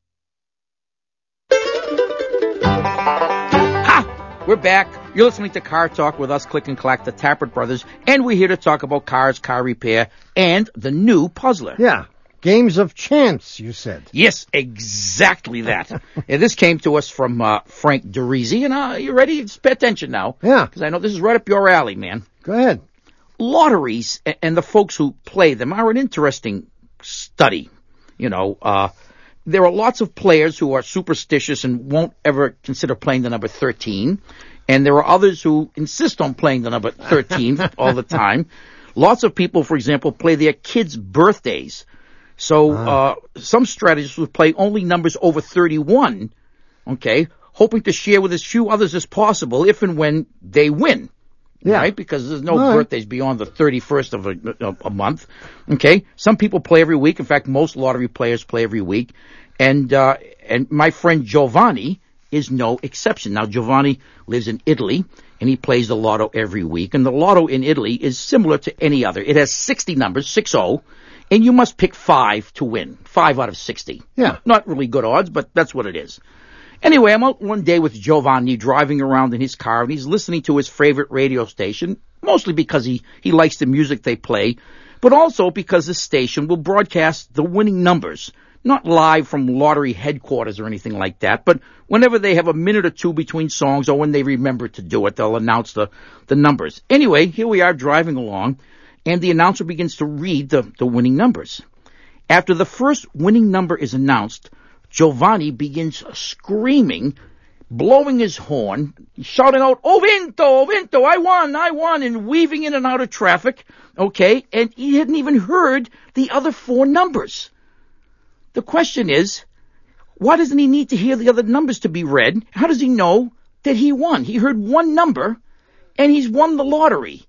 We're back. You're listening to Car Talk with us, Click and Clack, the Tappert Brothers, and we're here to talk about cars, car repair, and the new Puzzler. Yeah. Games of chance, you said. Yes, exactly that. And this came to us from uh, Frank DeRisi, and uh, you ready? Just pay attention now. Yeah. Because I know this is right up your alley, man. Go ahead. Lotteries and the folks who play them are an interesting study. You know, uh, there are lots of players who are superstitious and won't ever consider playing the number thirteen. And there are others who insist on playing the number thirteen all the time. Lots of people, for example, play their kids' birthdays. So uh, some strategists will play only numbers over thirty-one, okay, hoping to share with as few others as possible if and when they win. Yeah. Right? Because there's no right. birthdays beyond the thirty-first of a, a, a month. Okay? Some people play every week. In fact, most lottery players play every week. And, uh, and my friend Giovanni is no exception. Now, Giovanni lives in Italy, and he plays the lotto every week. And the lotto in Italy is similar to any other. It has sixty numbers, six oh, and you must pick five to win. Five out of sixty. Yeah. Not really good odds, but that's what it is. Anyway, I'm out one day with Giovanni driving around in his car, and he's listening to his favorite radio station, mostly because he, he likes the music they play, but also because the station will broadcast the winning numbers. Not live from lottery headquarters or anything like that, but whenever they have a minute or two between songs or when they remember to do it, they'll announce the, the numbers. Anyway, here we are driving along, and the announcer begins to read the, the winning numbers. After the first winning number is announced, Giovanni begins screaming, blowing his horn, shouting out, "Oh, vinto, oh, vinto, I won, I won," and weaving in and out of traffic, okay, and he hadn't even heard the other four numbers. The question is, why doesn't he need to hear the other numbers to be read? How does he know that he won? He heard one number, and he's won the lottery.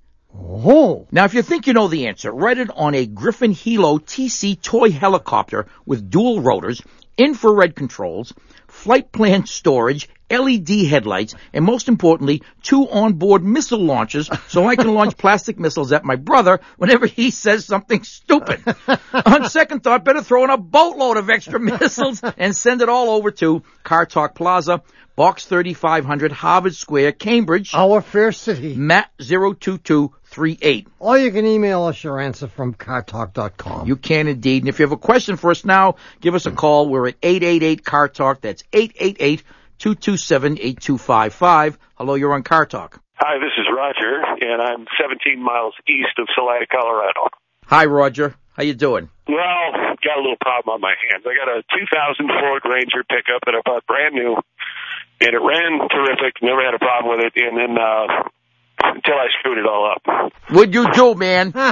Oh. Now, if you think you know the answer, write it on a Griffin Hilo T C toy helicopter with dual rotors, infrared controls, flight plan storage, L E D headlights, and most importantly, two onboard missile launchers so I can launch plastic missiles at my brother whenever he says something stupid. On second thought, better throw in a boatload of extra missiles and send it all over to Car Talk Plaza, Box thirty-five hundred, Harvard Square, Cambridge. Our fair city. Matt zero two two three eight. Or you can email us your answer from car talk dot com. You can indeed. And if you have a question for us now, give us a call. We're at eight eight eight, C A R Talk. That's eight eight eight, two two seven, eight two five five. Hello, you're on Car Talk. Hi, this is Roger, and I'm seventeen miles east of Salida, Colorado. Hi, Roger. How you doing? Well, got a little problem on my hands. I got a two thousand Ford Ranger pickup that I bought brand new, and it ran terrific. Never had a problem with it, and then uh, until I screwed it all up. What'd you do, man? Okay,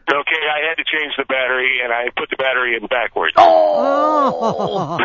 I had to change the battery, and I put the battery in backwards. Oh!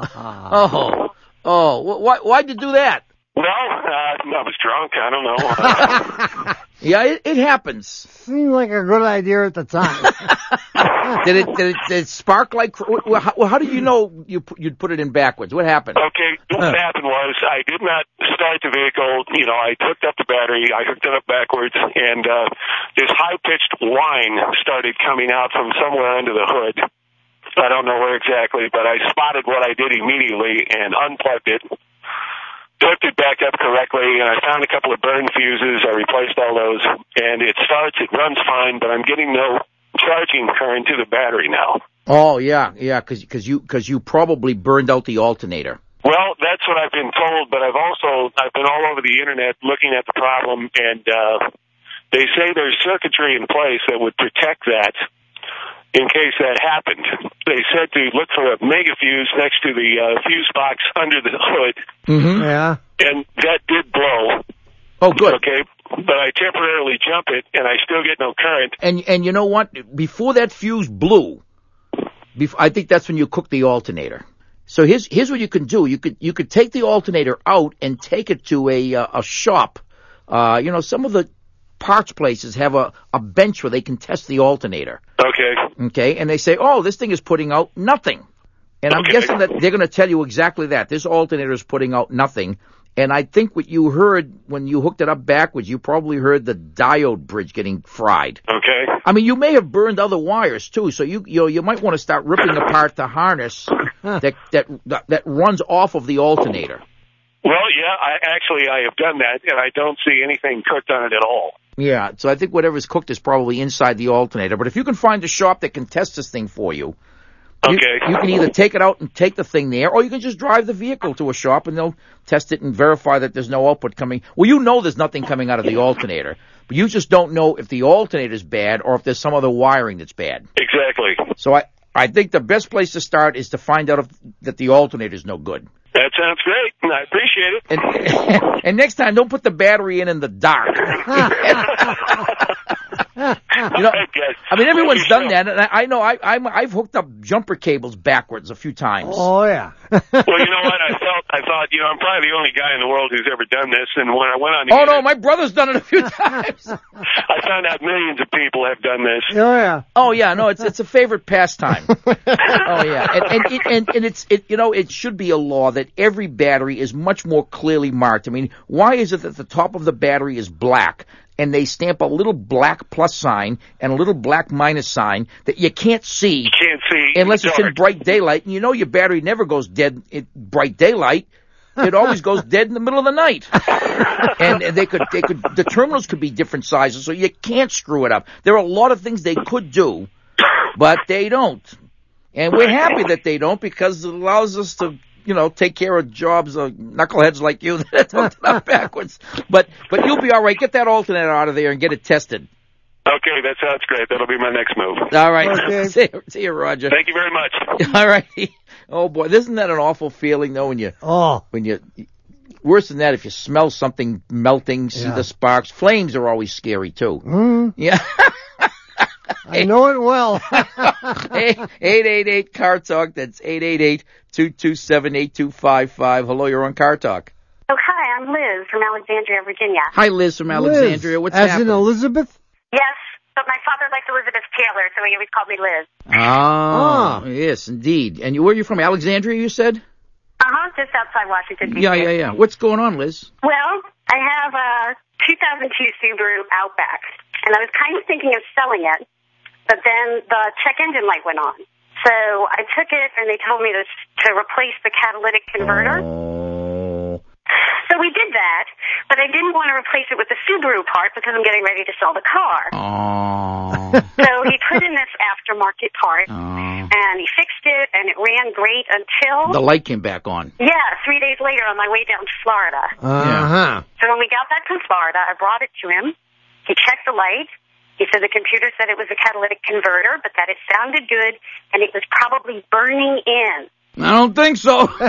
oh. Oh, why, why'd you do that? Well, uh, I was drunk. I don't know. Uh, yeah, it, it happens. Seemed like a good idea at the time. did, it, did it did it spark like? Well, how, how did you know you you'd put it in backwards? What happened? Okay, what happened was I did not start the vehicle. You know, I hooked up the battery. I hooked it up backwards, and uh, this high-pitched whine started coming out from somewhere under the hood. I don't know where exactly, but I spotted what I did immediately and unplugged it. Hooked it back up correctly, and I found a couple of burn fuses. I replaced all those, and it starts, it runs fine, but I'm getting no charging current to the battery now. Oh, yeah, yeah, because cause you, cause you probably burned out the alternator. Well, that's what I've been told, but I've also, I've been all over the internet looking at the problem, and uh, they say there's circuitry in place that would protect that in case that happened. They said to look for a mega fuse next to the uh, fuse box under the hood. Mm-hmm. Yeah. And that did blow. Oh, good. Okay, but I temporarily jump it, and I still get no current. And and you know what? Before that fuse blew, before, I think that's when you cooked the alternator. So here's here's what you can do. You could you could take the alternator out and take it to a uh, a shop. Uh, you know, some of the parts places have a, a bench where they can test the alternator. Okay. Okay, and they say, oh, this thing is putting out nothing. And I'm Okay. guessing that they're going to tell you exactly that. This alternator is putting out nothing. And I think what you heard when you hooked it up backwards, you probably heard the diode bridge getting fried. Okay. I mean, you may have burned other wires too, so you you, know, you might want to start ripping apart the harness that that that runs off of the alternator. Well, yeah, I actually I have done that, and I don't see anything cooked on it at all. Yeah, so I think whatever's cooked is probably inside the alternator. But if you can find a shop that can test this thing for you, you, Okay. you can either take it out and take the thing there, or you can just drive the vehicle to a shop and they'll test it and verify that there's no output coming. Well, you know there's nothing coming out of the alternator, but you just don't know if the alternator's bad or if there's some other wiring that's bad. Exactly. So I, I think the best place to start is to find out if, that the alternator's no good. That sounds great, and I appreciate it. And, and next time, don't put the battery in in the dark. You know, I mean, everyone's done that, and I, I know I, I'm, I've hooked up jumper cables backwards a few times. Oh, yeah. Well, you know what? I felt, I thought, you know, I'm probably the only guy in the world who's ever done this, and when I went on the Oh, no, my brother's done it a few times. I found out millions of people have done this. Oh, yeah. Oh, yeah, no, it's it's a favorite pastime. Oh, yeah, and and, it, and and it's it you know it should be a law that every battery is much more clearly marked. I mean, why is it that the top of the battery is black and they stamp a little black plus sign and a little black minus sign that you can't see? You can't see unless it's in dark. bright daylight, and you know your battery never goes dead in bright daylight. It always goes dead in the middle of the night. And they could, they could, the terminals could be different sizes, so you can't screw it up. There are a lot of things they could do, but they don't. And we're happy that they don't, because it allows us to, you know, take care of jobs of knuckleheads like you that hooked it up backwards. But, but you'll be all right. Get that alternator out of there and get it tested. Okay, that sounds great. That'll be my next move. All right. Okay. See, you, see you, Roger. Thank you very much. All right. Oh boy, isn't that an awful feeling though when you Oh. when you worse than that if you smell something melting, see Yeah. the sparks. Flames are always scary too. Mm, Yeah. I know it well. eight eight eight Car Talk. That's eight eight eight, two two seven, eight two five five. Hello, you're on Car Talk. Oh, hi, I'm Liz from Alexandria, Virginia. Hi, Liz from Alexandria. Liz, What's as happening? in Elizabeth? Yes, but my father liked Elizabeth Taylor, so he always called me Liz. Ah, yes, indeed. And you, where are you from? Alexandria, you said? Uh-huh, just outside Washington, D C Yeah, yeah, yeah. What's going on, Liz? Well, I have a two thousand two Subaru Outback, and I was kind of thinking of selling it, but then the check engine light went on. So I took it, and they told me to, to replace the catalytic converter. Oh. So we did that, but I didn't want to replace it with the Subaru part because I'm getting ready to sell the car. Oh. So he put in this aftermarket part, Oh. and he fixed it, and it ran great until... The light came back on. Yeah, three days later on my way down to Florida. Uh-huh. So when we got back from Florida, I brought it to him. He checked the light. He said the computer said it was a catalytic converter, but that it sounded good, and it was probably burning in. I don't think so. So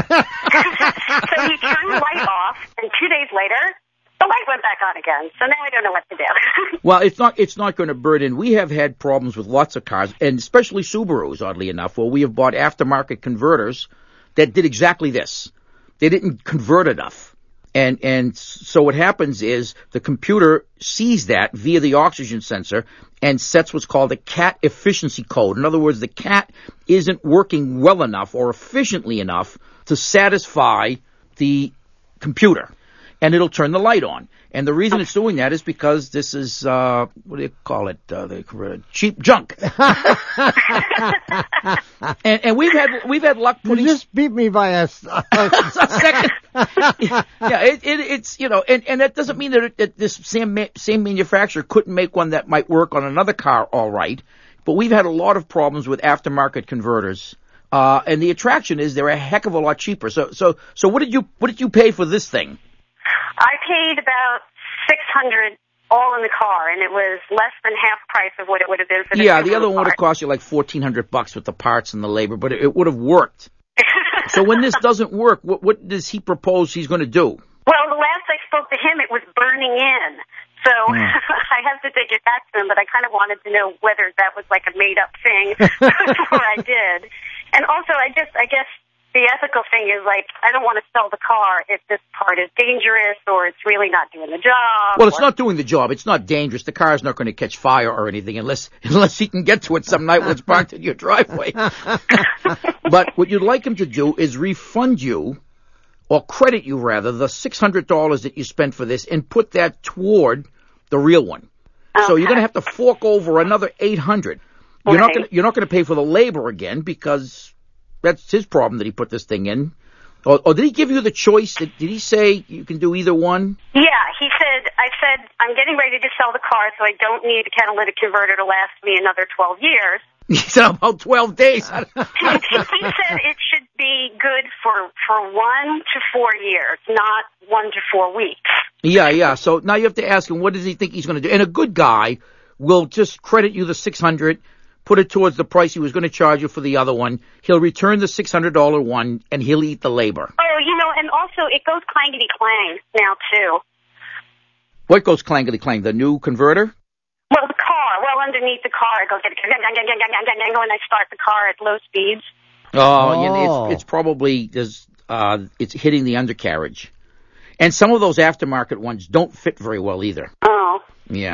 he turned the light off, and two days later, the light went back on again. So now I don't know what to do. Well, it's not it's not going to burn in. We have had problems with lots of cars, and especially Subarus, oddly enough, where we have bought aftermarket converters that did exactly this. They didn't convert enough. And and so what happens is the computer sees that via the oxygen sensor and sets what's called a C A T efficiency code. In other words, the C A T isn't working well enough or efficiently enough to satisfy the computer. And it'll turn the light on. And the reason it's doing that is because this is, uh, what do you call it? Uh, they cheap junk. and, and we've had, we've had luck putting. You just beat me by a, a, a second. Yeah, it, it, it's, you know, and, and that doesn't mean that, it, that this same, ma- same manufacturer couldn't make one that might work on another car all right. But we've had a lot of problems with aftermarket converters. Uh, and the attraction is they're a heck of a lot cheaper. So, so, so what did you, what did you pay for this thing? I paid about six hundred all in the car, and it was less than half price of what it would have been for the Yeah, Subaru the other one would have part. cost you like fourteen hundred bucks with the parts and the labor, but it, it would have worked. So when this doesn't work, what, what does he propose he's going to do? Well, the last I spoke to him, it was burning in. So Mm. I have to take it back to him, but I kind of wanted to know whether that was like a made-up thing before I did. And also, I just, I guess the ethical ethical thing is like, I don't want to sell the car if this part is dangerous or it's really not doing the job. Well, it's or... not doing the job. It's not dangerous. The car's not going to catch fire or anything unless unless he can get to it some night when it's parked in your driveway. But what you'd like him to do is refund you, or credit you rather, the six hundred dollars that you spent for this and put that toward the real one. Okay. So you're going to have to fork over another eight hundred dollars. You're right. not going you're not going to pay for the labor again because that's his problem that he put this thing in. Or, or did he give you the choice? Did, did he say you can do either one? Yeah, he said, I said, I'm getting ready to sell the car, so I don't need a catalytic converter to last me another twelve years. He said about twelve days. he, he said it should be good for, for one to four years, not one to four weeks. Yeah, yeah. So now you have to ask him, what does he think he's going to do? And a good guy will just credit you the six hundred dollars, put it towards the price he was going to charge you for the other one. He'll return the six hundred dollars one, and he'll eat the labor. Oh, you know, and also it goes clangety-clang now, too. What goes clangety-clang? The new converter? Well, the car. Well, underneath the car, it goes when I start the car at low speeds. Oh, Oh. yeah, it's, it's probably there's, uh, it's hitting the undercarriage. And some of those aftermarket ones don't fit very well either. Oh. Yeah.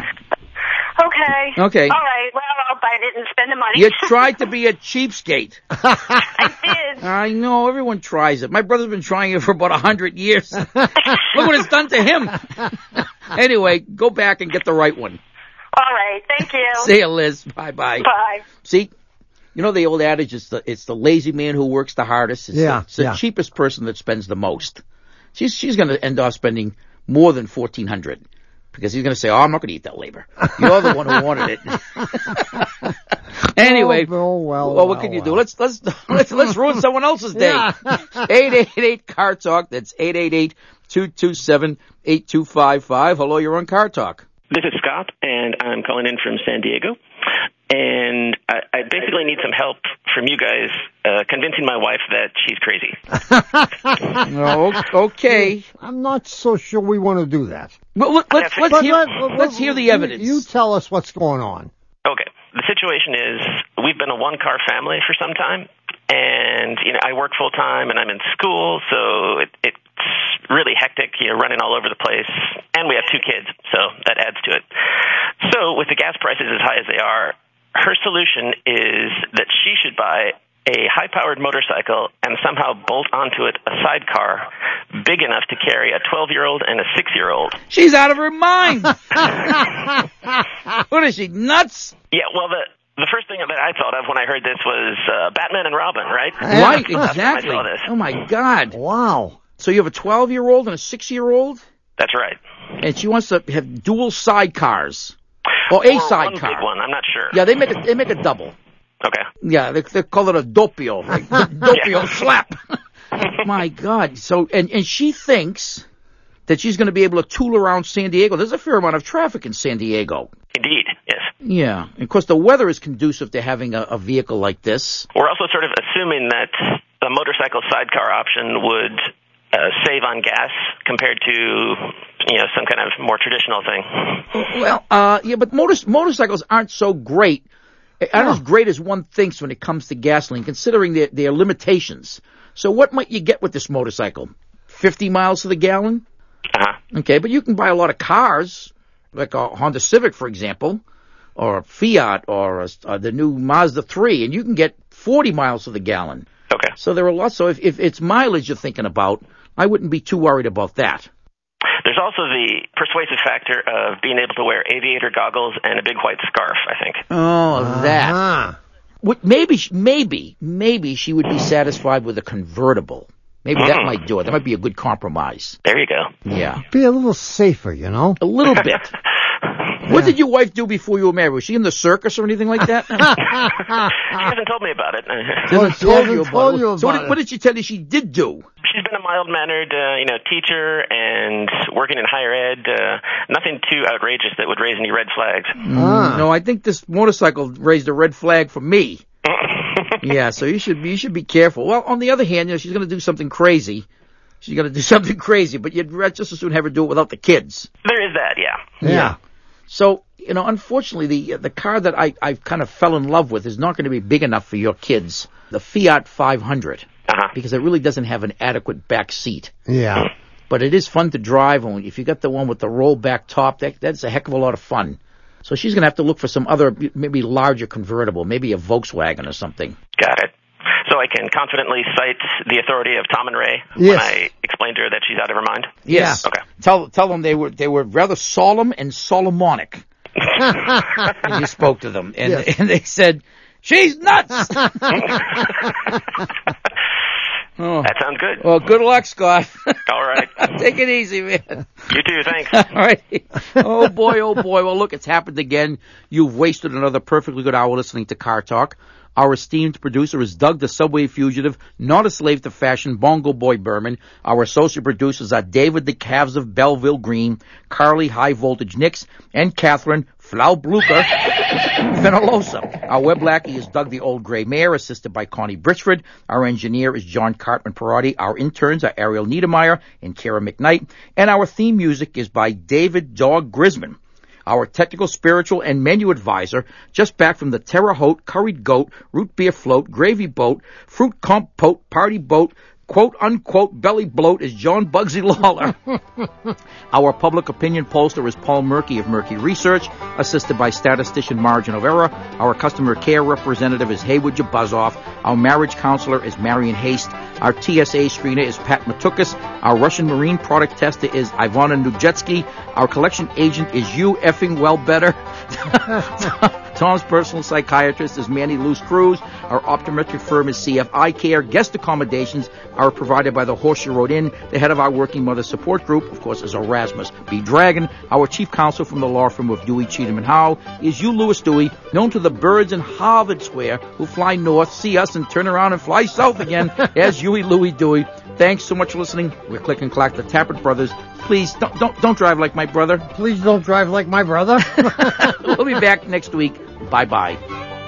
Okay. Okay. All right. Well, I'll bite it and spend the money. You tried to be a cheapskate. I did. I know. Everyone tries it. My brother's been trying it for about a hundred years. Look what it's done to him. Anyway, go back and get the right one. All right. Thank you. See you, Liz. Bye-bye. Bye. See, you know the old adage, it's the, it's the lazy man who works the hardest. It's Yeah, the, it's the yeah. cheapest person that spends the most. She's, she's going to end up spending more than fourteen hundred dollars. Because he's going to say, oh, I'm not going to eat that labor. You're the one who wanted it. Anyway, Oh, oh, well, well, what well, can you well. do? Let's let's let's let's ruin someone else's day. Eight eight eight Car Talk. That's eight eight eight two two seven eight two five five. Hello, you're on Car Talk. This is Scott, and I'm calling in from San Diego. And I, I basically need some help from you guys uh, convincing my wife that she's crazy. No, okay. I'm not so sure we want to do that. Well, let, let's let's But hear let- let's hear the evidence. You, you tell us what's going on. Okay. The situation is we've been a one-car family for some time, and you know I work full-time and I'm in school, so it, it's really hectic, you know, running all over the place, and we have two kids, so that adds to it. So with the gas prices as high as they are, her solution is that she should buy a high-powered motorcycle and somehow bolt onto it a sidecar big enough to carry a twelve-year-old and a six-year-old. She's out of her mind. What is she, nuts? Yeah, well, the the first thing that I thought of when I heard this was uh, Batman and Robin, right? Right, That's when I exactly. saw this. Oh, my God. Wow. So you have a twelve-year-old and a six-year-old? That's right. And she wants to have dual sidecars. Or a Or sidecar. one big one, I'm not sure. Yeah, they make a, they make a double. Okay. Yeah, they, they call it a doppio. Like, doppio slap. My God. So, and, and she thinks that she's going to be able to tool around San Diego. There's a fair amount of traffic in San Diego. Indeed, yes. Yeah. And of course, the weather is conducive to having a, a vehicle like this. We're also sort of assuming that the motorcycle sidecar option would uh, save on gas compared to, you know, some kind of more traditional thing. Well, uh, yeah, but motor, motorcycles aren't so great. Aren't as great as one thinks when it comes to gasoline, considering their, their limitations. So what might you get with this motorcycle? fifty miles to the gallon? Uh-huh. Okay, but you can buy a lot of cars, like a Honda Civic, for example, or a Fiat, or a, uh, the new Mazda three, and you can get forty miles to the gallon. Okay. So there are lots. So if, if it's mileage you're thinking about, I wouldn't be too worried about that. There's also the persuasive factor of being able to wear aviator goggles and a big white scarf, I think. Oh, that. What, maybe, sh- maybe, maybe she would be satisfied with a convertible. Maybe that Mm. might do it. That might be a good compromise. There you go. Yeah. Be a little safer, you know? A little bit. What did your wife do before you were married? Was she in the circus or anything like that? She hasn't told me about it. She hasn't told you about told it. you So what about did, what did she tell you she did do? She's been a mild-mannered, uh, you know, teacher and working in higher ed. Uh, nothing too outrageous that would raise any red flags. Mm, no, I think this motorcycle raised a red flag for me. Yeah, so you should be, you should be careful. Well, on the other hand, you know, she's going to do something crazy. She's going to do something crazy, but you'd just as soon have her do it without the kids. There is that, yeah. Yeah. So, you know, unfortunately, the the car that I, I kind of fell in love with is not going to be big enough for your kids. The Fiat five hundred. Uh-huh. because it really doesn't have an adequate back seat. Yeah. But it is fun to drive. Only if you got the one with the roll-back top, that that's a heck of a lot of fun. So she's going to have to look for some other, maybe larger convertible, maybe a Volkswagen or something. Got it. So I can confidently cite the authority of Tom and Ray Yes. when I explain to her that she's out of her mind? Yes. Okay. Tell tell them they were they were rather solemn and Solomonic. And you spoke to them, and Yes. and they said, "She's nuts." Oh. That sounds good. Well, good luck, Scott. All right. Take it easy, man. You too, thanks. All right. Oh, boy, oh, boy. Well, look, it's happened again. You've wasted another perfectly good hour listening to Car Talk. Our esteemed producer is Doug the Subway Fugitive, not a slave to fashion, Bongo Boy Berman. Our associate producers are David the Calves of Belleville Green, Carly High Voltage Nix, and Catherine Flaublucher Venalosa. Our web lackey is Doug the Old Gray Mare, assisted by Connie Britchford. Our engineer is John Cartman Parati. Our interns are Ariel Niedermeyer and Kara McKnight. And our theme music is by David Dog Grisman. Our technical, spiritual, and menu advisor, just back from the Terre Haute, curried goat, root beer float, gravy boat, fruit compote, party boat, quote-unquote belly bloat, is John Bugsy Lawler. Our public opinion pollster is Paul Murky of Murky Research, assisted by statistician Margin of Error. Our customer care representative is Haywood Jabuzzoff. Our marriage counselor is Marion Haste. Our T S A screener is Pat Matukis. Our Russian marine product tester is Ivana Nujetsky. Our collection agent is you effing well better. Tom's personal psychiatrist is Manny Luce Cruz. Our optometric firm is C F Eye Care. Guest accommodations are provided by the Horseshoe Road Inn. The head of our Working Mother Support Group, of course, is Erasmus B. Dragon. Our chief counsel from the law firm of Dewey, Cheatham and Howe is you, Louis Dewey, known to the birds in Harvard Square who fly north, see us, and turn around and fly south again as Huey Louie Dewey. Thanks so much for listening. We're Click and Clack, the Tappert Brothers. Please don't don't don't drive like my brother. Please don't drive like my brother. We'll be back next week. Bye bye.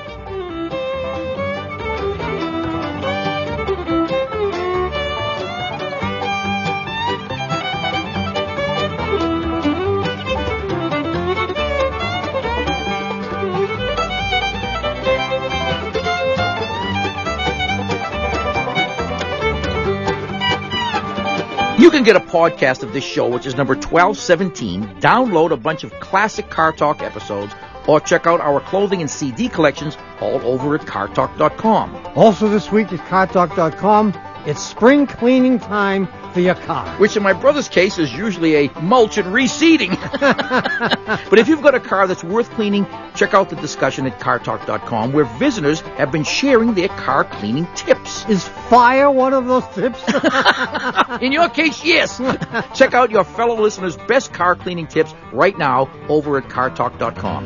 You can get a podcast of this show, which is number twelve seventeen, download a bunch of classic Car Talk episodes, or check out our clothing and C D collections all over at car talk dot com. Also this week at car talk dot com, it's spring cleaning time for your car. Which in my brother's case is usually a mulch and reseeding. But if you've got a car that's worth cleaning, check out the discussion at car talk dot com, where visitors have been sharing their car cleaning tips. Is fire one of those tips? In your case, yes. Check out your fellow listeners' best car cleaning tips right now over at car talk dot com.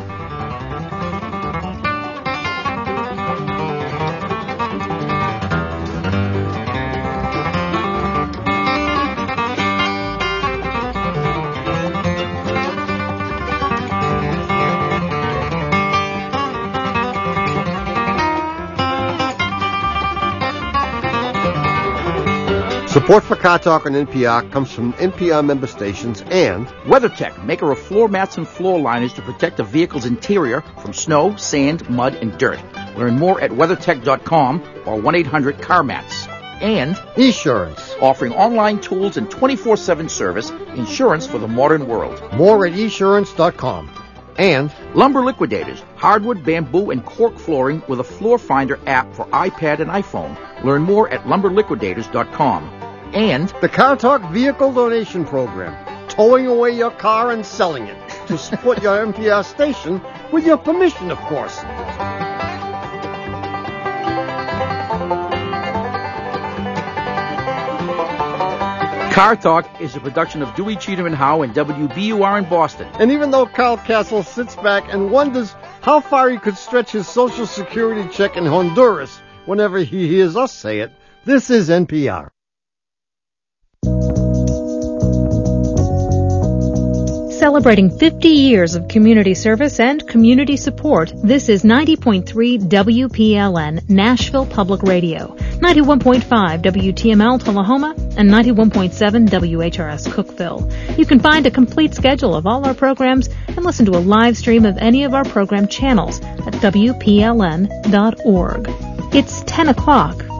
Support for Car Talk on N P R comes from N P R member stations and WeatherTech, maker of floor mats and floor liners to protect a vehicle's interior from snow, sand, mud, and dirt. Learn more at weather tech dot com or one eight hundred car mats. And Esurance, offering online tools and twenty-four seven service, insurance for the modern world. More at esurance dot com. And Lumber Liquidators, hardwood, bamboo, and cork flooring with a Floor Finder app for iPad and iPhone. Learn more at lumber liquidators dot com. And the Car Talk Vehicle Donation Program, towing away your car and selling it to support your N P R station with your permission, of course. Car Talk is a production of Dewey, Cheatham and Howe and W B U R in Boston. And even though Carl Castle sits back and wonders how far he could stretch his Social Security check in Honduras whenever he hears us say it, this is N P R. Celebrating fifty years of community service and community support, this is ninety point three W P L N, Nashville Public Radio, ninety-one point five W T M L Tullahoma, and ninety-one point seven W H R S Cookeville. You can find a complete schedule of all our programs and listen to a live stream of any of our program channels at W P L N dot org. It's ten o'clock.